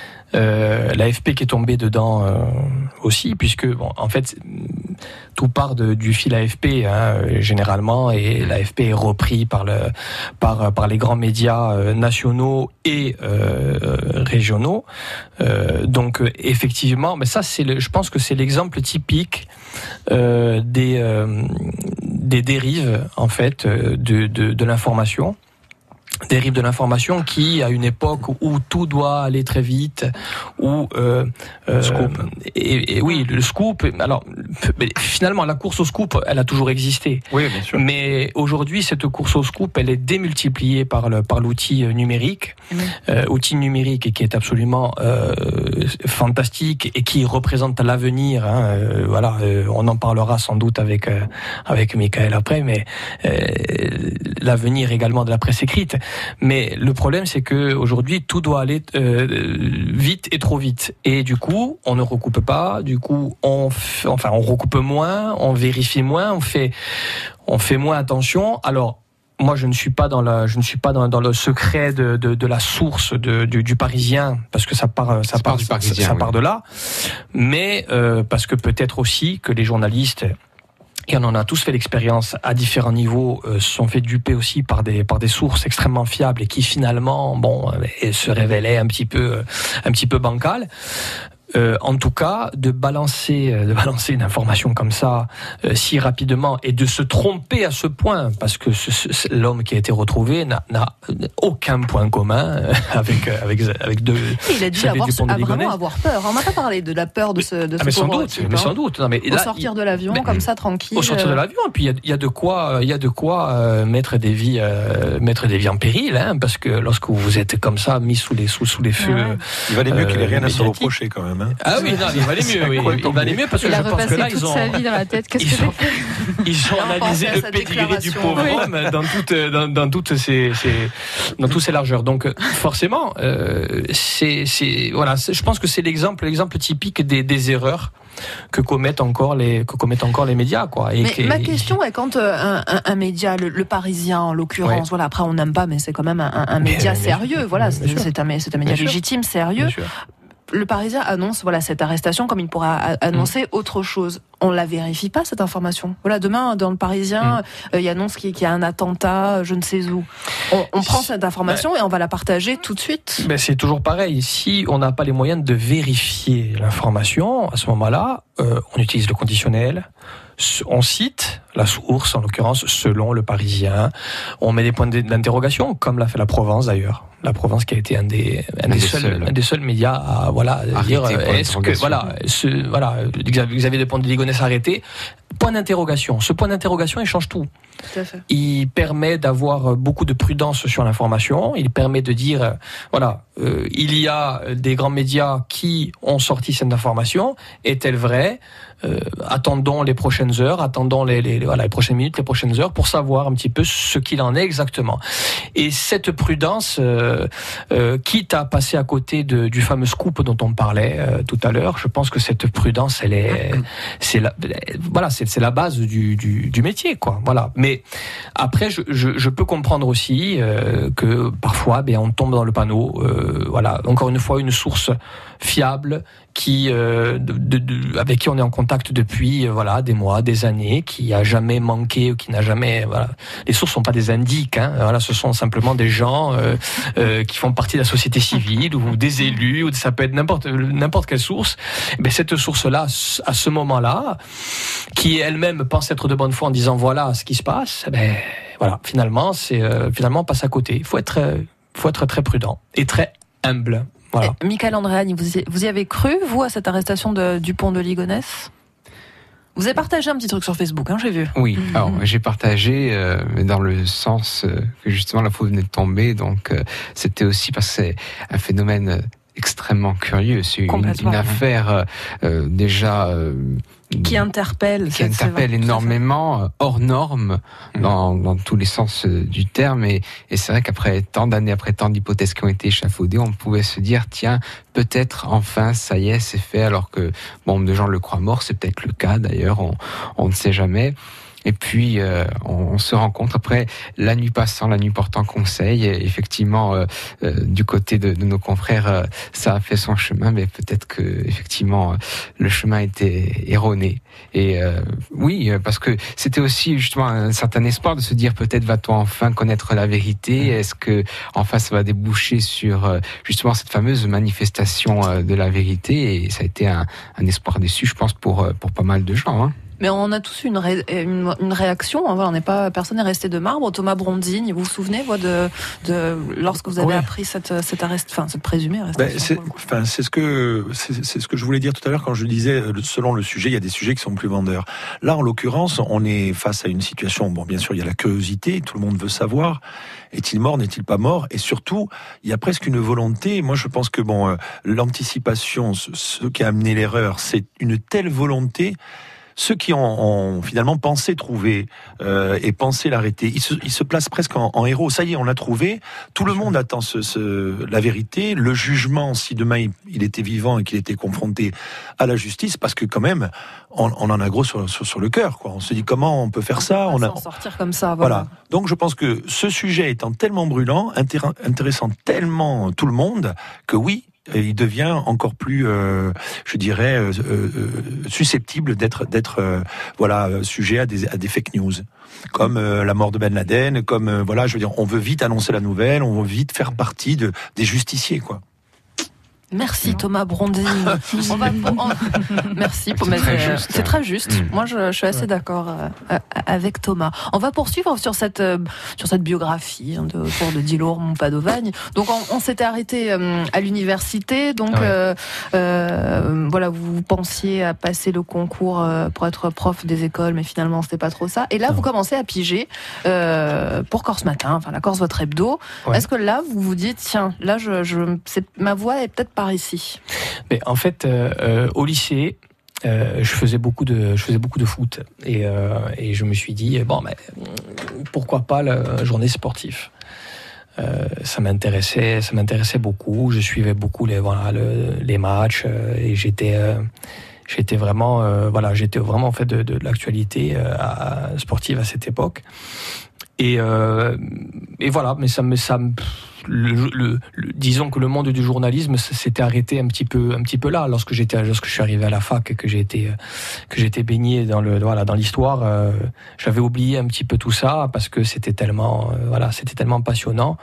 Euh, L'A F P qui est tombé dedans euh, aussi, puisque bon, en fait tout part de, du fil A F P hein, généralement, et l'A F P est repris par, le, par, par les grands médias euh, nationaux et euh, régionaux. Euh, donc euh, effectivement, mais ça c'est, le, je pense que c'est l'exemple typique euh, des, euh, des dérives en fait de, de, de l'information. Dérive de l'information qui, à une époque où tout doit aller très vite, où euh, euh, Scoop. Et, et oui, le scoop. Alors, mais finalement, la course au scoop, elle a toujours existé. Oui, bien sûr. Mais aujourd'hui, cette course au scoop, elle est démultipliée par le par l'outil numérique, Mmh. euh, outil numérique qui est absolument euh, fantastique et qui représente l'avenir. Hein, euh, voilà, euh, on en parlera sans doute avec euh, avec Michael après, mais euh, l'avenir également de la presse écrite. Mais le problème, c'est que aujourd'hui, tout doit aller euh, vite et trop vite. Et du coup, on ne recoupe pas. Du coup, on, f... enfin, on recoupe moins, on vérifie moins, on fait, on fait moins attention. Alors, moi, je ne suis pas dans la, je ne suis pas dans, dans le secret de, de, de la source de, du, du Parisien, parce que ça part, ça, Ça part du ça, Parisien, ça oui. part de là. Mais euh, parce que peut-être aussi que les journalistes, et on en a tous fait l'expérience à différents niveaux, euh, se sont fait duper aussi par des par des sources extrêmement fiables et qui finalement, bon, euh, se révélaient un petit peu, euh, un petit peu bancales. Euh, en tout cas, de balancer, de balancer une information comme ça euh, si rapidement et de se tromper à ce point, parce que ce, ce, l'homme qui a été retrouvé n'a, n'a aucun point commun avec avec avec deux. Il a dit avoir, à vraiment avoir peur. On n'a pas parlé de la peur de ce, de ah, ce mais sans pauvre doute, type, mais hein. sans doute. Non, mais Au là, sortir il, de l'avion, mais, comme ça, tranquille. Au sortir de l'avion, et puis il y a, il y a de quoi, il y a de quoi euh, mettre des vies, euh, mettre des vies en péril, hein, parce que lorsque vous êtes comme ça, mis sous les sous sous les feux. Ouais. Il valait mieux qu'il ait euh, rien à se médiatique. reprocher quand même. même. Hein. Ah oui, non, il valait mieux. Oui. Il valait mieux parce que il je a pense que là, toute ils ont, sa vie dans la tête. Qu'est-ce ils que ont, ils ont analysé le sa pédigré du pauvre Oui. homme dans toutes, dans, dans toutes ces, ces, dans toutes ces largeurs. Donc, forcément, euh, c'est, c'est, voilà, c'est, je pense que c'est l'exemple, l'exemple typique des, des erreurs que commettent encore les, que commettent encore les médias, quoi. Et mais que, ma question est quand euh, un, un, un média, le, le Parisien en l'occurrence, Ouais. voilà, après on n'aime pas, mais c'est quand même un, un média Mais, sérieux, sûr. voilà, Bien c'est, sûr. c'est un, c'est un média Bien sûr. légitime, sérieux. Bien sûr. Le Parisien annonce voilà cette arrestation comme il pourra a- annoncer mmh. autre chose. On la vérifie pas cette information. Voilà, demain dans le Parisien, il mmh. euh, il annonce qu'il, qu'il y a un attentat, je ne sais où. On, on prend cette information ben, et on va la partager tout de suite. Ben c'est toujours pareil. Si on n'a pas les moyens de vérifier l'information, à ce moment-là, euh, on utilise le conditionnel. On cite la source, en l'occurrence, selon le Parisien. On met des points d'interrogation, comme l'a fait la Provence d'ailleurs. La Provence qui a été un des, un, un, des, des, seuls, seuls. un des seuls médias à voilà dire est-ce que voilà ce, voilà Xavier Dupont de Ligonnès arrêté. Point d'interrogation. Ce point d'interrogation, il change tout. Tout à fait. Il permet d'avoir beaucoup de prudence sur l'information. Il permet de dire voilà euh, il y a des grands médias qui ont sorti cette information. Est-elle vraie? Euh, attendons les prochaines heures, attendons les, les, voilà, les prochaines minutes, les prochaines heures pour savoir un petit peu ce qu'il en est exactement. Et cette prudence, euh, euh, quitte à passer à côté de, du fameux scoop dont on parlait euh, tout à l'heure, je pense que cette prudence, elle est, c'est la, voilà, c'est, c'est la base du, du, du métier, quoi. Voilà. Mais après, je, je, je peux comprendre aussi euh, que parfois, ben, on tombe dans le panneau. Euh, voilà, encore une fois, une source fiable qui euh, de, de, de, avec qui on est en contact depuis euh, voilà des mois, des années, qui a jamais manqué, qui n'a jamais voilà. Les sources sont pas des indiques, hein, voilà, ce sont simplement des gens euh, euh, qui font partie de la société civile ou des élus, ou ça peut être n'importe n'importe quelle source. Mais cette source-là, à ce moment-là, qui elle-même pense être de bonne foi en disant voilà ce qui se passe, ben voilà, finalement c'est euh, finalement on passe à côté. Il faut être euh, faut être très prudent et très humble. Voilà. Eh, Michael Andréani, vous y, vous y avez cru, vous, à cette arrestation de Dupont de Ligonnès ? Vous avez partagé un petit truc sur Facebook, hein, j'ai vu. Oui, mmh. alors j'ai partagé euh, dans le sens euh, que justement l'info venait de tomber, donc euh, c'était aussi parce que c'est un phénomène extrêmement curieux. C'est une, une affaire euh, déjà... Euh, qui interpelle, qui interpelle énormément, hors norme, mmh. dans, dans tous les sens du terme. Et, et c'est vrai qu'après tant d'années, après tant d'hypothèses qui ont été échafaudées, on pouvait se dire, tiens, peut-être enfin, ça y est, c'est fait. Alors que bon, de gens le croient mort, c'est peut-être le cas d'ailleurs, on, on ne sait jamais. Et puis, euh, on, on se rencontre après, la nuit passant, la nuit portant conseil. Et effectivement, euh, euh, du côté de, de nos confrères, euh, ça a fait son chemin, mais peut-être que effectivement, euh, le chemin était erroné. Et euh, oui, parce que c'était aussi justement un certain espoir de se dire peut-être va-t-on enfin connaître la vérité. Est-ce que enfin ça va déboucher sur euh, justement cette fameuse manifestation euh, de la vérité. Et ça a été un, un espoir déçu, je pense, pour pour pas mal de gens. Hein. Mais on a tous une, ré, une, une réaction. Hein, voilà, on n'est pas, personne n'est resté de marbre. Thomas Brondigne, vous vous souvenez, vous, de, de lorsque vous avez oui. appris cette, cette arrest, enfin, cette présumée arrestation. Ben, c'est, enfin, c'est ce que, c'est, c'est ce que je voulais dire tout à l'heure quand je disais, selon le sujet, il y a des sujets qui sont plus vendeurs. Là, en l'occurrence, on est face à une situation. Bon, bien sûr, il y a la curiosité. Tout le monde veut savoir. Est-il mort, n'est-il pas mort? Et surtout, il y a presque une volonté. Moi, je pense que bon, euh, l'anticipation, ce, ce qui a amené l'erreur, c'est une telle volonté. Ceux qui ont, ont finalement pensé trouver euh, et pensé l'arrêter, ils se, ils se placent presque en, en héros. Ça y est, on l'a trouvé. Tout le monde attend ce, ce, la vérité, le jugement, si demain il, il était vivant et qu'il était confronté à la justice, parce que quand même, on, on en a gros sur, sur, sur le cœur, quoi. On se dit comment on peut faire ça. On on va a s'en sortir comme ça. Voilà. voilà. Donc je pense que ce sujet étant tellement brûlant, intér- intéressant tellement tout le monde, que oui. Il devient encore plus, euh, je dirais, euh, euh, susceptible d'être, d'être, euh, voilà, sujet à des, à des fake news, comme euh, la mort de Ben Laden, comme euh, voilà, je veux dire, on veut vite annoncer la nouvelle, on veut vite faire partie de des justiciers, quoi. Merci Thomas Brondigne. On va pour, on... Merci pour c'est, mettre, très juste, c'est très juste. Mmh. Moi, je, je suis assez ouais. d'accord euh, avec Thomas. On va poursuivre sur cette euh, sur cette biographie hein, de, autour de Dilour Padovagne. Donc, on, on s'était arrêté euh, à l'université. Donc, ah ouais. euh, euh, voilà, vous pensiez à passer le concours euh, pour être prof des écoles, mais finalement, c'était pas trop ça. Et là, non. vous commencez à piger euh, pour Corse Matin, enfin la Corse votre hebdo. Ouais. Est-ce que là, vous vous dites, tiens, là, je, je, c'est, ma voix est peut-être pas par ici? Mais en fait, euh, euh, au lycée, euh, je faisais beaucoup de, je faisais beaucoup de foot et, euh, et je me suis dit bon, mais pourquoi pas la journée sportive. Euh, ça m'intéressait, ça m'intéressait beaucoup. Je suivais beaucoup les voilà le, les matchs euh, et j'étais euh, j'étais vraiment euh, voilà j'étais vraiment en fait de, de, de l'actualité euh, à, sportive à cette époque. Et, euh, et voilà, mais ça me, ça me, le, le, le, disons que le monde du journalisme s'était arrêté un petit peu, un petit peu là, lorsque j'étais, lorsque je suis arrivé à la fac et que j'ai été, que j'ai été baigné dans le, voilà, dans l'histoire. Euh, j'avais oublié un petit peu tout ça parce que c'était tellement, euh, voilà, c'était tellement passionnant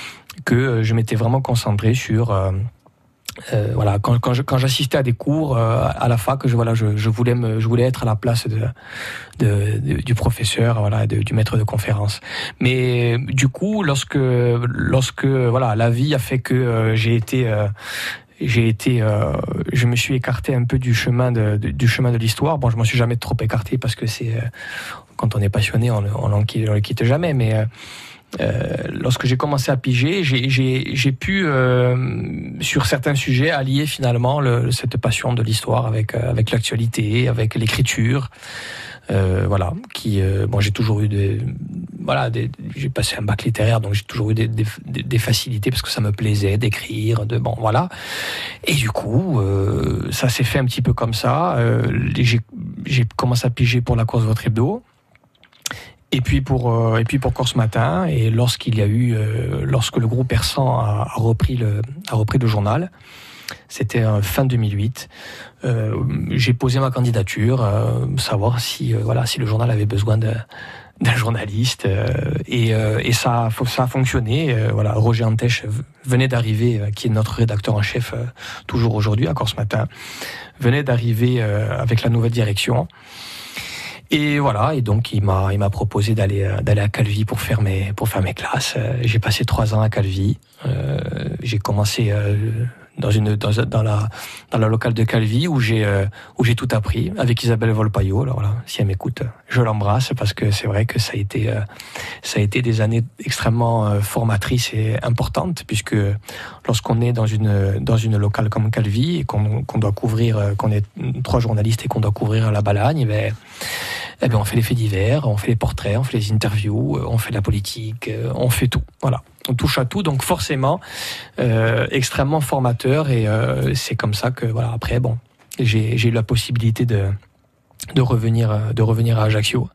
que je m'étais vraiment concentré sur. Euh, Euh, voilà, quand, quand, je, quand j'assistais à des cours euh, à la fac, je, voilà, je, je voulais me, je voulais être à la place de, de, de du professeur, voilà, de, du maître de conférence. Mais du coup, lorsque, lorsque, voilà, la vie a fait que euh, j'ai été, euh, j'ai été, euh, je me suis écarté un peu du chemin de, de du chemin de l'histoire. Bon, je m'en suis jamais trop écarté parce que c'est, euh, quand on est passionné, on, on en quitte, on le quitte jamais, mais euh, Euh, lorsque j'ai commencé à piger, j'ai, j'ai, j'ai pu, euh, sur certains sujets, allier finalement le, cette passion de l'histoire avec, euh, avec l'actualité, avec l'écriture. Euh, voilà, qui, euh, bon, j'ai toujours eu des, voilà, des, j'ai passé un bac littéraire, donc j'ai toujours eu des, des, des facilités parce que ça me plaisait d'écrire, de bon, voilà. Et du coup, euh, ça s'est fait un petit peu comme ça. Euh, j'ai, j'ai commencé à piger pour la course Votre Hebdo. Et puis pour euh, et puis pour Corse Matin, et lorsqu'il y a eu euh, lorsque le groupe Persan a, a repris le a repris le journal, c'était euh, fin deux mille huit. Euh, j'ai posé ma candidature, euh, savoir si euh, voilà si le journal avait besoin de d'un journaliste euh, et euh, et ça ça a fonctionné. Euh, voilà, Roger Antèche venait d'arriver, euh, qui est notre rédacteur en chef euh, toujours aujourd'hui à Corse Matin, venait d'arriver euh, avec la nouvelle direction. Et voilà, et donc il m'a il m'a proposé d'aller d'aller à Calvi pour faire mes pour faire mes classes. J'ai passé trois ans à Calvi. Euh, j'ai commencé euh, dans une dans, dans la dans la locale de Calvi où j'ai euh, où j'ai tout appris avec Isabelle Volpaillot. Alors là, si elle m'écoute, je l'embrasse parce que c'est vrai que ça a été euh, ça a été des années extrêmement euh, formatrices et importantes, puisque lorsqu'on est dans une dans une locale comme Calvi et qu'on qu'on doit couvrir euh, qu'on est trois journalistes et qu'on doit couvrir la Balagne, ben eh ben on fait les faits divers, on fait les portraits, on fait les interviews, on fait la politique, on fait tout. Voilà, on touche à tout, donc forcément euh, extrêmement formateur, et euh, c'est comme ça que voilà. Après, bon, j'ai j'ai eu la possibilité de de revenir de revenir à Ajaccio.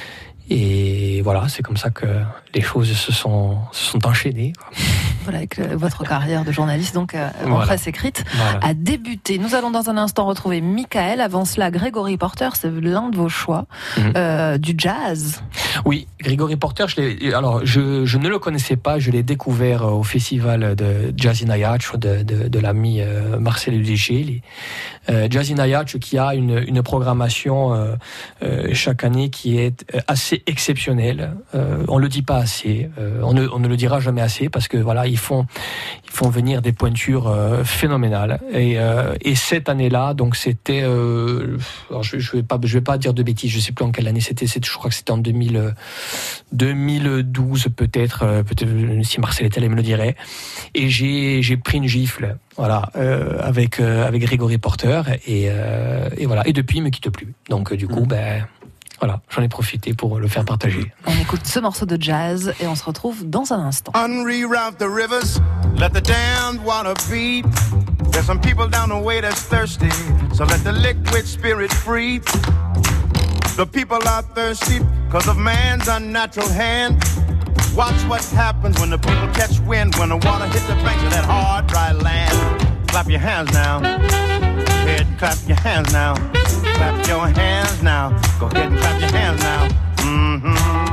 Et voilà, c'est comme ça que les choses se sont, se sont enchaînées. Voilà, avec euh, votre carrière de journaliste, donc euh, en voilà. presse écrite, voilà. a débuté. Nous allons dans un instant retrouver Michael. Avant cela, Grégory Porter, c'est l'un de vos choix, mm-hmm. euh, du jazz. Oui, Grégory Porter, je l'ai, alors je, je ne le connaissais pas, je l'ai découvert au festival de Jazz in Ajaccio de, de, de l'ami euh, Marcelo Diceli. Euh, Jazz in Ajaccio qui a une, une programmation euh, euh, chaque année qui est assez exceptionnelle. Euh, on le dit pas assez, euh, on, ne, on ne le dira jamais assez, parce que voilà, ils font ils font venir des pointures euh, phénoménales. Et, euh, et cette année-là, donc c'était, euh, alors je, je vais pas je vais pas dire de bêtises, je sais plus en quelle année c'était. c'était je crois que c'était en deux mille, deux mille douze peut-être, euh, peut-être si Marcel était là, il me le dirait. Et j'ai j'ai pris une gifle, voilà, euh, avec euh, avec Grégory Porter, et euh, et voilà. Et depuis, il me quitte plus. Donc euh, du coup, mmh. ben voilà, j'en ai profité pour le faire partager. On écoute ce morceau de jazz et on se retrouve dans un instant. Unreroute the rivers, let the damned water beat. There's some people down the way that's thirsty, so let the liquid spirit free. The people are thirsty because of man's unnatural hand. Watch what happens when the people catch wind, when the water hits the banks of that hard, dry land. Clap your hands now. Go ahead and clap your hands now. Clap your hands now. Go ahead and clap your hands now. Mm-hmm.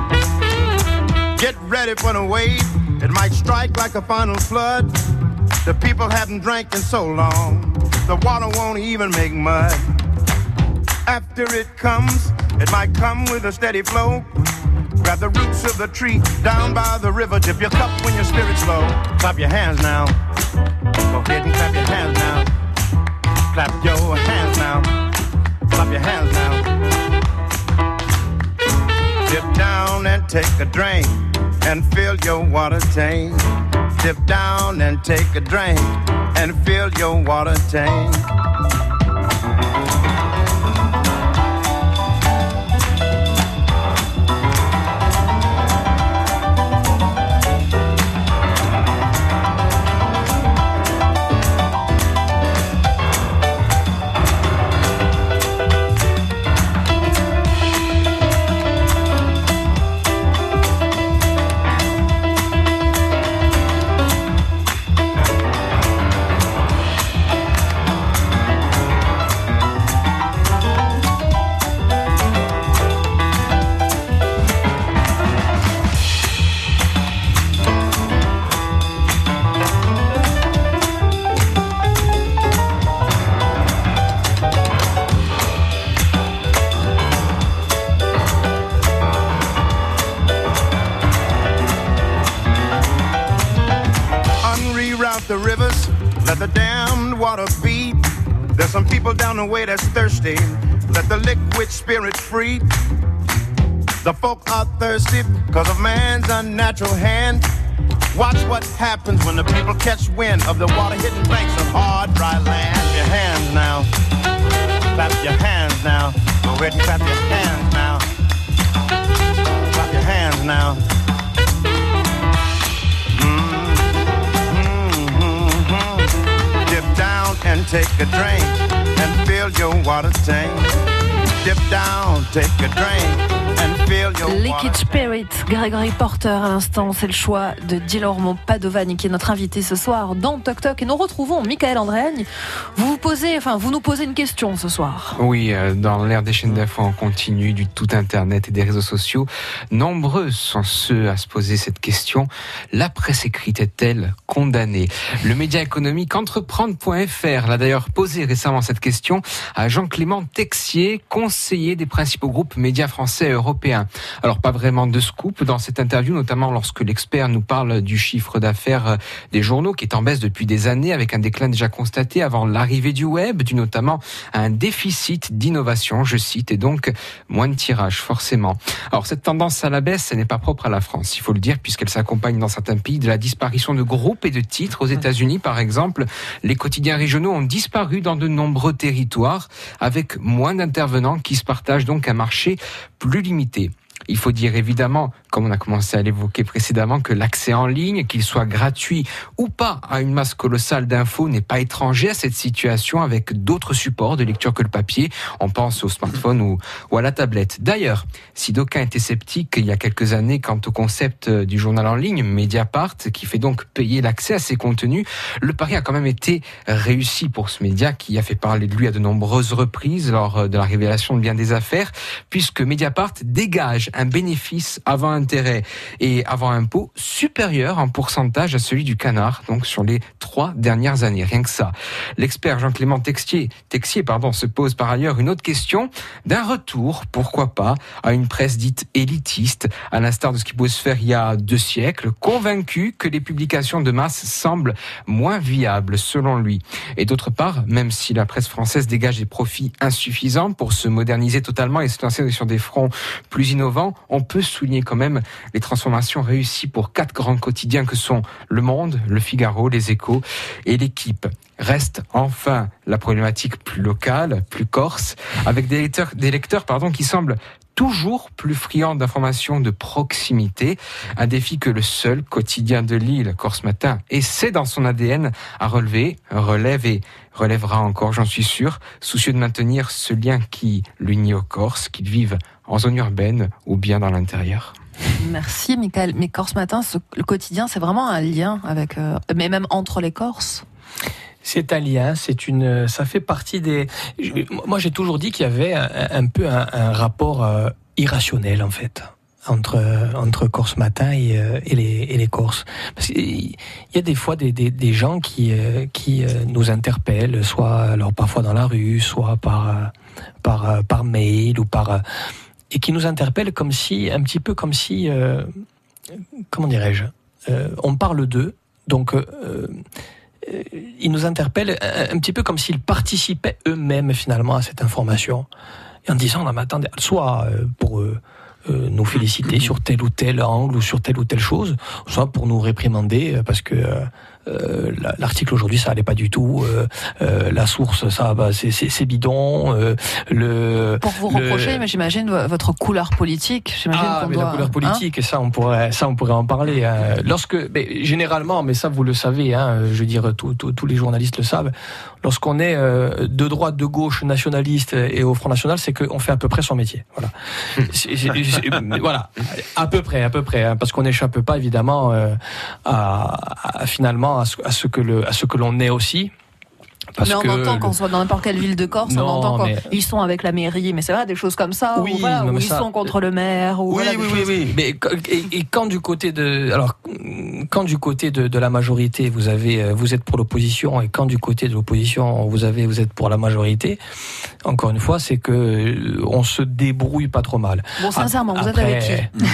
Get ready for the wave. It might strike like a final flood. The people haven't drank in so long. The water won't even make mud. After it comes, it might come with a steady flow. Grab the roots of the tree down by the river. Dip your cup when your spirit's low. Clap your hands now. Go ahead and clap your hands now. Clap your hands now. Clap your hands now. Dip down and take a drink and fill your water tank. Dip down and take a drink and fill your water tank. The rivers, let the damned water beat. There's some people down the way that's thirsty. Let the liquid spirit free. The folk are thirsty because of man's unnatural hand. Watch what happens when the people catch wind of the water hitting banks of hard, dry land. Clap your hands now. Clap your hands now. Go ahead and clap your hands now. Clap your hands now. Dip down and take a drink and fill your water tank. Dip down, take a drink and fill your water Liquid Spirit, Gregory Porter à l'instant, c'est le choix de Dilormo Padovani qui est notre invité ce soir dans Toc Toc et nous retrouvons Michael Andréagne. Vous vous posez, enfin vous nous posez une question ce soir. Oui, dans l'ère des chaînes d'infos en continu, du tout internet et des réseaux sociaux, nombreux sont ceux à se poser cette question. La presse écrite est-elle condamnée ? Le média économique entreprendre point f r l'a d'ailleurs posé récemment cette question à Jean-Clément Texier, conseiller des principaux groupes médias français et européens. Alors pas vraiment de scoop dans cette interview, notamment lorsque l'expert nous parle du chiffre d'affaires des journaux qui est en baisse depuis des années avec un déclin déjà constaté avant l'arrivée du web, dû notamment à un déficit d'innovation, je cite, et donc moins de tirages forcément. Alors cette tendance à la baisse, elle n'est pas propre à la France, il faut le dire, puisqu'elle s'accompagne dans certains pays de la disparition de groupes et de titres. Aux États-Unis, par exemple, les quotidiens régionaux ont disparu dans de nombreux territoires avec moins d'intervenants qui se partagent donc un marché plus limité. Il faut dire évidemment, comme on a commencé à l'évoquer précédemment, que l'accès en ligne, qu'il soit gratuit ou pas, à une masse colossale d'infos n'est pas étranger à cette situation avec d'autres supports de lecture que le papier. On pense au smartphone ou, ou à la tablette. D'ailleurs, si d'aucuns étaient sceptiques il y a quelques années quant au concept du journal en ligne, Mediapart, qui fait donc payer l'accès à ses contenus, le pari a quand même été réussi pour ce média qui a fait parler de lui à de nombreuses reprises lors de la révélation de bien des affaires, puisque Mediapart dégage un bénéfice avant intérêt et avant impôt supérieur en pourcentage à celui du Canard, donc sur les trois dernières années, rien que ça. L'expert Jean-Clément Texier, Texier pardon, se pose par ailleurs une autre question d'un retour, pourquoi pas, à une presse dite élitiste, à l'instar de ce qui pouvait se faire il y a deux siècles, convaincu que les publications de masse semblent moins viables selon lui. Et d'autre part, même si la presse française dégage des profits insuffisants pour se moderniser totalement et se lancer sur des fronts plus innovants, on peut souligner quand même les transformations réussies pour quatre grands quotidiens que sont Le Monde, Le Figaro, Les Échos et L'Équipe. Reste enfin la problématique plus locale, plus corse, avec des lecteurs, des lecteurs pardon, qui semblent toujours plus friands d'informations de proximité, un défi que le seul quotidien de l'île, Corse Matin, essaie dans son A D N à relever, relève et relèvera encore, j'en suis sûr, soucieux de maintenir ce lien qui l'unit aux Corses, qu'ils vivent en zone urbaine ou bien dans l'intérieur. Merci Michael. Mais Corse Matin, ce, le quotidien, c'est vraiment un lien avec, euh, mais même entre les Corses. C'est un lien, c'est une, ça fait partie des. Moi, j'ai toujours dit qu'il y avait un, un peu un, un rapport euh, irrationnel en fait entre entre Corse Matin et, euh, et les et les Corses. Parce qu'il y a des fois des des, des gens qui euh, qui euh, nous interpellent, soit alors parfois dans la rue, soit par euh, par euh, par mail ou par euh, et qui nous interpellent comme si un petit peu comme si euh, comment dirais-je, euh, on parle d'eux, donc. Euh, Ils nous interpellent un petit peu comme s'ils participaient eux-mêmes finalement à cette information, et en disant non mais attendez, soit pour euh, nous féliciter sur tel ou tel angle ou sur telle ou telle chose, soit pour nous réprimander parce que euh, euh, l'article aujourd'hui ça allait pas du tout, euh, euh, la source ça bah, c'est, c'est, c'est bidon. Euh, le pour vous reprocher, le... mais j'imagine votre couleur politique. J'imagine ah, qu'on mais doit, la couleur politique, hein, et ça on pourrait, ça on pourrait en parler. Hein. Lorsque, mais, généralement, mais ça vous le savez, hein, je veux dire, tous tous les journalistes le savent. Lorsqu'on est euh, de droite, de gauche, nationaliste et au Front National, c'est qu'on fait à peu près son métier. Voilà, c'est, c'est, c'est, voilà, à peu près, à peu près, hein, parce qu'on n'échappe pas évidemment euh, à, à finalement à ce, à ce que le, à ce que l'on est aussi. Parce mais on que entend, quand on soit dans n'importe quelle ville de Corse, non, on entend quand mais... ils sont avec la mairie, mais c'est vrai, des choses comme ça, oui, où, voilà, où ils ça... sont contre le maire. Ou oui, voilà, oui, oui, oui, mais et, et quand du côté de, alors, quand du côté de, de la majorité, vous avez, vous êtes pour l'opposition, et quand du côté de l'opposition, vous avez, vous êtes pour la majorité, encore une fois, c'est que on se débrouille pas trop mal. Bon, sincèrement, après, vous êtes avec qui?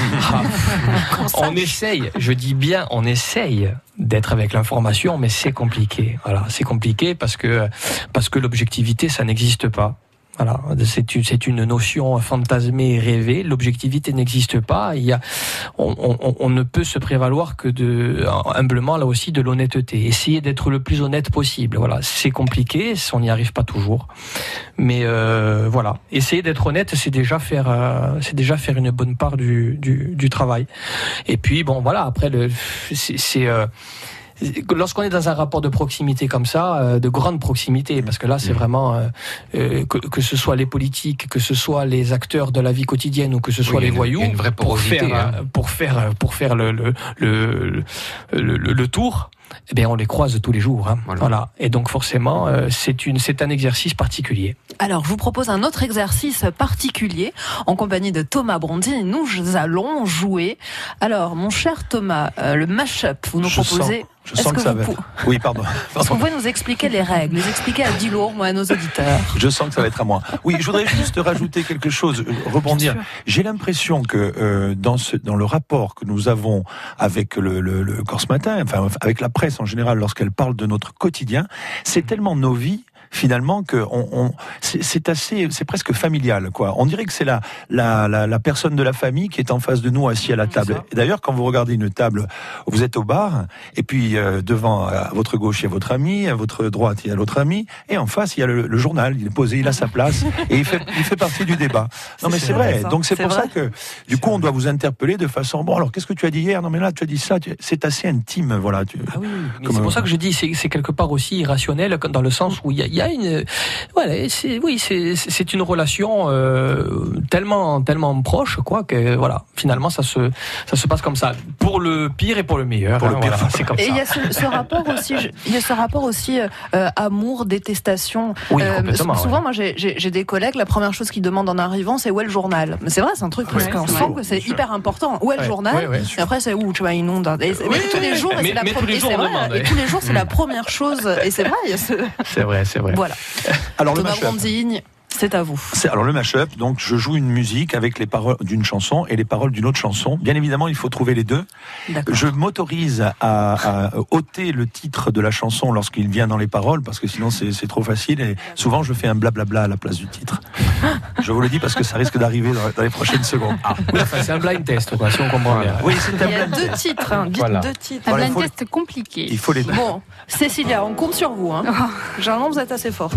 On essaye, je dis bien, on essaye d'être avec l'information, mais c'est compliqué. Voilà, c'est compliqué parce que parce que l'objectivité, ça n'existe pas. Voilà, c'est une, c'est une notion fantasmée et rêvée. L'objectivité n'existe pas. Il y a, on, on, on ne peut se prévaloir que de, humblement là aussi, de l'honnêteté. Essayer d'être le plus honnête possible. Voilà, c'est compliqué, on n'y arrive pas toujours. Mais euh, voilà, essayer d'être honnête, c'est déjà faire, euh, c'est déjà faire une bonne part du, du, du travail. Et puis bon, voilà, après le, c'est, c'est euh, lorsqu'on est dans un rapport de proximité comme ça, de grande proximité, parce que là c'est vraiment euh, que, que ce soit les politiques, que ce soit les acteurs de la vie quotidienne ou que ce soit oui, les voyous, une vraie pour faire hein. pour faire pour faire le le le, le, le, le tour. Eh bien, on les croise tous les jours. Hein. Voilà. voilà. Et donc, forcément, euh, c'est, une, c'est un exercice particulier. Alors, je vous propose un autre exercice particulier. En compagnie de Thomas Brondini, nous allons jouer. Alors, mon cher Thomas, euh, le mash-up, vous nous je proposez... Sens, je sens que, que ça va pour... être... Oui, pardon. Est-ce que vous pouvez nous expliquer les règles, les expliquer à Dilour, moi, à nos auditeurs? Je sens que ça va être à moi. Oui, je voudrais juste rajouter quelque chose, rebondir. J'ai l'impression que euh, dans, ce, dans le rapport que nous avons avec le, le, le Corse Matin, enfin avec la presse en général, lorsqu'elle parle de notre quotidien, c'est tellement nos vies finalement que on, on c'est, c'est assez, c'est presque familial, quoi. On dirait que c'est la, la la la personne de la famille qui est en face de nous, assis à la table. Et d'ailleurs, quand vous regardez une table, vous êtes au bar, et puis euh, devant, à votre gauche, il y a votre ami, à votre droite, il y a l'autre ami, et en face, il y a le, le journal. Il est posé, il a sa place, et il fait il fait partie du débat. Non, mais c'est, c'est vrai. vrai Donc c'est, c'est pour vrai. ça que du coup, on doit vous interpeller de façon bon. Alors, qu'est-ce que tu as dit hier? Non, mais là, tu as dit ça. Tu... C'est assez intime, voilà. Tu... Ah oui. Mais c'est pour ça que je dis, c'est, c'est quelque part aussi irrationnel dans le sens où il y a, il y a une, voilà, c'est, oui, c'est, c'est une relation euh, tellement, tellement proche, quoi, que voilà, finalement, ça se, ça se passe comme ça, pour le pire et pour le meilleur. Pour hein, le pire, voilà, c'est comme et ça. Et il y a ce, ce rapport aussi, je, il y a ce rapport aussi euh, amour, détestation. Oui, euh, complètement. Souvent, ouais. moi, j'ai, j'ai, j'ai des collègues, la première chose qu'ils demandent en arrivant, c'est où est le journal. Mais c'est vrai, c'est un truc parce ouais, qu'on sent que c'est sûr. hyper important. Où est le ouais, journal ouais, ouais, Et après, c'est où tu vois, ils inondent. Et, oui, mais tous les jours, mais, et c'est la première. C'est vrai. Demande, et tous les jours, c'est la première chose. Et c'est vrai. Il y a ce... C'est vrai, c'est vrai. Voilà. Alors Thomas Brondini, c'est à vous. C'est, alors le mash-up, donc je joue une musique avec les paroles d'une chanson et les paroles d'une autre chanson. Bien évidemment, il faut trouver les deux. D'accord. Je m'autorise à, à ôter le titre de la chanson lorsqu'il vient dans les paroles, parce que sinon c'est, c'est trop facile. Et souvent, je fais un blablabla à la place du titre. Je vous le dis parce que ça risque d'arriver dans, dans les prochaines secondes. Ah. Oui, enfin, c'est un blind test, quoi, si on comprend bien. Oui, c'est un il y a blind deux test. titres. Hein, voilà. Deux titres. Un voilà, blind faut... test compliqué. Il faut les deux. Bon, Cécilia, on compte sur vous. Hein. Généralement, vous êtes assez forte.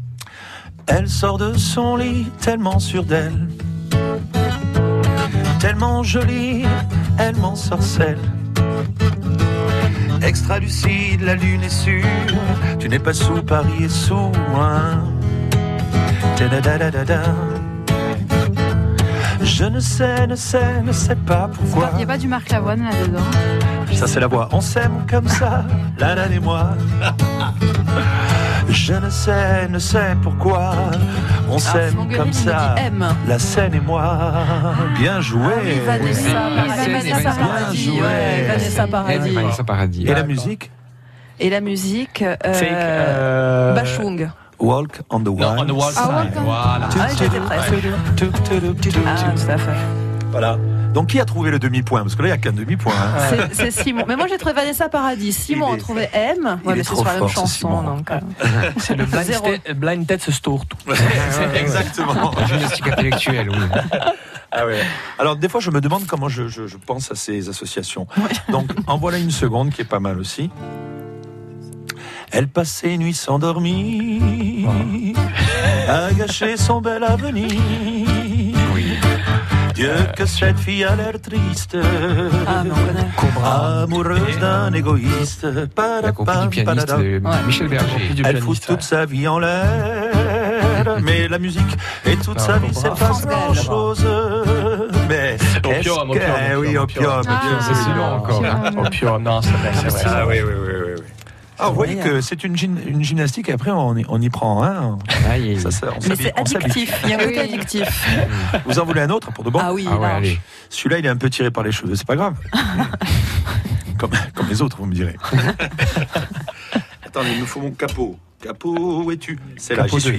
Elle sort de son lit, tellement sûre d'elle, tellement jolie, elle m'ensorcelle. Extra lucide, la lune est sûre, tu n'es pas sous, Paris est sous, hein. Je ne sais, ne sais, ne sais pas pourquoi. Il n'y a pas du Marc Lavoine là-dedans. Ça c'est la voix. On s'aime comme ça, la nana et moi. Je ne sais, ne sais pourquoi on s'aime ah, comme ça, la scène et moi. Bien joué. Ah oui, Vanessa, oui, Vanessa Paradis. Ouais, Vanessa Paradis. Vanessa Paradis. Et la musique? Et la musique, euh, euh... Bachung. Walk on the Wild no, on the wild Side. Side. Voilà. Ah, j'étais presque. Ah, tout à fait. Voilà. Donc qui a trouvé le demi-point? Parce que là il n'y a qu'un demi-point. Hein. C'est, c'est Simon. Mais moi j'ai trouvé Vanessa Paradis. Simon a trouvé M. Ouais, mais c'est sur la même chanson. Donc, euh... c'est le blind, te- blind Test Store. C'est exactement. Gymnastique intellectuelle, oui. Ah ouais. Alors des fois je me demande comment je, je, je pense à ces associations. Ouais. Donc en voilà une seconde qui est pas mal aussi. Elle passait une nuit sans dormir, a gâché son bel avenir. Oui. Dieu que cette fille a l'air triste, Ah, mais on connaît. amoureuse d'un égoïste. La compagnie du pianiste euh, Ouais. Michel Berger. Elle fout toute sa vie en l'air, mais la musique et toute Non, sa vie Cobra. c'est pas France grand Gall. chose. Mais Opium, est-ce opium, que- opium, oui, opium, opium, Ah, opium, c'est celui-là encore. Opium, non, c'est vrai, c'est vrai. Ah oui, oui, oui, oui, oui. Ah, vous voyez vrai, que c'est une, gym- une gymnastique et après on y, on y prend un. Aïe, aïe. Ça, ça, on Mais s'habille- c'est on s'habille. addictif. Il y a un côté Oui. addictif. Vous en voulez un autre pour de bon? Ah oui, Ah ouais, large. allez. Celui-là, il est un peu tiré par les cheveux, c'est pas grave. comme, comme les autres, vous me direz. Attendez, il me faut mon capot. Capot, où es-tu? C'est là, Capot j'y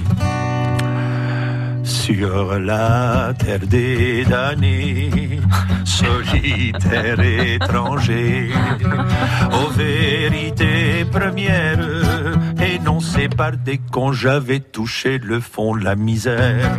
deux. suis. Sur la terre des damnés, solitaire étranger, aux vérités premières, énoncées par des cons, j'avais touché le fond de la misère.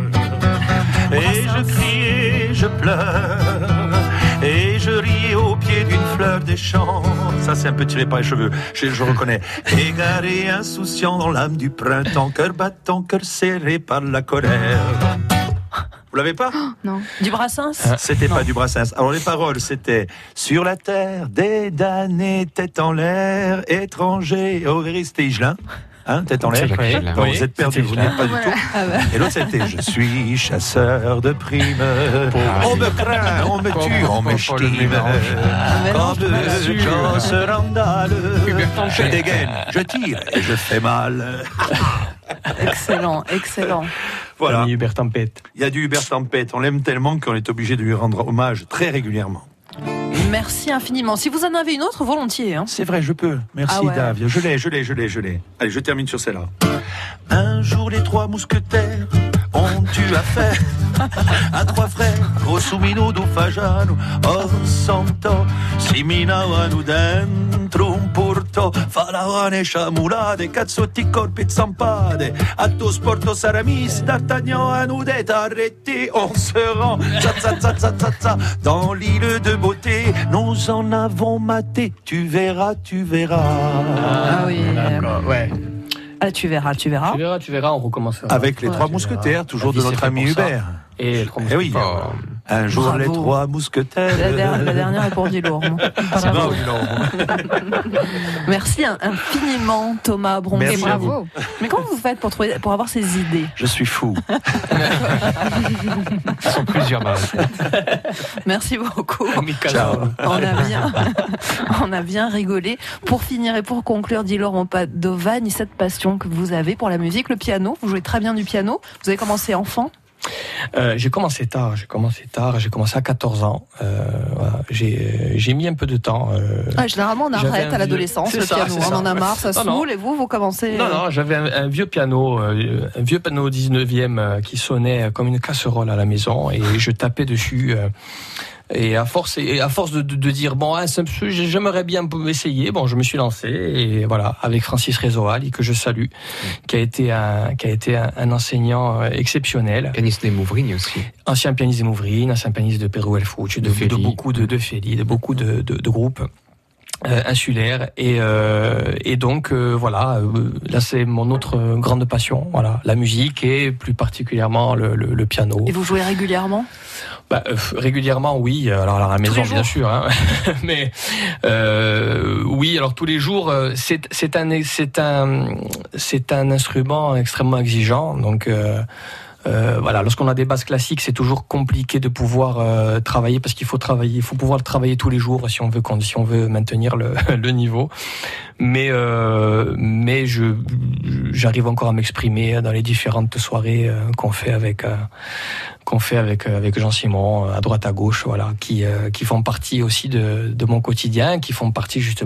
Et je criais, je pleure, et je riais au pied d'une fleur des champs. Ça, c'est un peu tiré par les cheveux, je, je reconnais. Égaré, insouciant dans l'âme du printemps, cœur battant, cœur serré par la colère. Vous l'avez pas? Du Brassens. C'était pas du Brassens. Alors les paroles, c'était sur la terre, des damnés, tête en l'air, étranger. Oh, c'était Higelin. Hein, tête en l'air. C'est Jacques Higelin. Bon, Oui, vous êtes perdu, c'était vous Higelin. n'êtes pas du tout. Ah bah. Et l'autre, c'était je suis chasseur de primes. On me craint, on me tue, on me Pour le stime. mélange. mélange Quand de deux sûr. gens se randalent, Hubert je Tempête. dégaine, je tire et je fais mal. Excellent, excellent. Voilà. Ami Hubert Tempête. Il y a du Hubert Tempête. On l'aime tellement qu'on est obligé de lui rendre hommage très régulièrement. Merci infiniment. Si vous en avez une autre, volontiers. Hein. C'est vrai, je peux. Merci, Ah ouais. Davia. Je l'ai, je l'ai, je l'ai, je l'ai. Allez, je termine sur celle-là. Un jour, les trois mousquetaires ont eu affaire à trois frères, Cosumino do Fagiano, oh santo, siminavano dentro un porto, falavano sciamulade, cazzotti, corpi, zampade, a tous portos aramis, d'Artagnan, Anoudet, arrêtés, on se rend, za, za, za, za, za, za, dans l'île de beauté, nous en avons maté, tu verras, tu verras. Ah oui. D'accord, ouais. Ah, tu verras, tu verras. Tu verras, tu verras, on recommencera. Avec les Ouais, trois tu mousquetaires, verras. toujours La de vie, notre c'est ami fait pour ça. Hubert. Et les trois Eh oui, mousquetaires. Oh. un jour Bravo. les trois mousquetaires. La, der- la dernière est pour Dilour. C'est grave, non. Merci in- infiniment, Thomas Bronquet. Merci à Bravo. Mais comment vous faites pour, trouver, pour avoir ces idées? Je suis fou. Ce sont plusieurs dans la tête. Merci beaucoup. Ciao. On a bien, on a bien rigolé. Pour finir et pour conclure, Dilour Montpadovagne, cette passion que vous avez pour la musique, le piano. Vous jouez très bien du piano. Vous avez commencé enfant. Euh, j'ai commencé tard, j'ai commencé tard, j'ai commencé à quatorze ans. Euh, voilà. j'ai, j'ai mis un peu de temps. Euh... Ah, généralement, on J'avais arrête un à vieux- l'adolescence C'est le ça, piano. c'est On ça. en a marre, ça Non, non. saoule. Et vous, vous commencez. Non, non, j'avais un, un vieux piano, euh, un vieux piano dix-neuvième euh, qui sonnait comme une casserole à la maison et je tapais dessus. Euh, Et à force, et à force de, de, de dire bon, ah, c'est un peu- j'aimerais bien essayer, bon, je me suis lancé et voilà, avec Francis Rezoali que je salue, qui a été un, qui a été un, un enseignant exceptionnel, Pianiste des Mouvrignes aussi. ancien pianiste des Mouvrines, ancien pianiste de Perú El Fuch, de, De de, Feli. beaucoup de, de Feli, de beaucoup de, de, de groupes. Euh, insulaire et euh, et donc euh, voilà euh, là c'est mon autre grande passion, voilà, la musique et plus particulièrement le, le, le piano. Et vous jouez régulièrement? Bah, euh, régulièrement, oui. Alors à la maison, les bien jours sûr. Hein. Mais euh, oui, alors tous les jours, euh, c'est c'est un c'est un c'est un instrument extrêmement exigeant. Donc euh, euh, voilà, lorsqu'on a des bases classiques, c'est toujours compliqué de pouvoir euh, travailler parce qu'il faut travailler, il faut pouvoir le travailler tous les jours si on veut si on veut maintenir le, le niveau. Mais euh, mais je j'arrive encore à m'exprimer dans les différentes soirées euh, qu'on fait avec euh, qu'on fait avec avec Jean-Simon à droite à gauche, voilà, qui euh, qui font partie aussi de de mon quotidien, qui font partie justement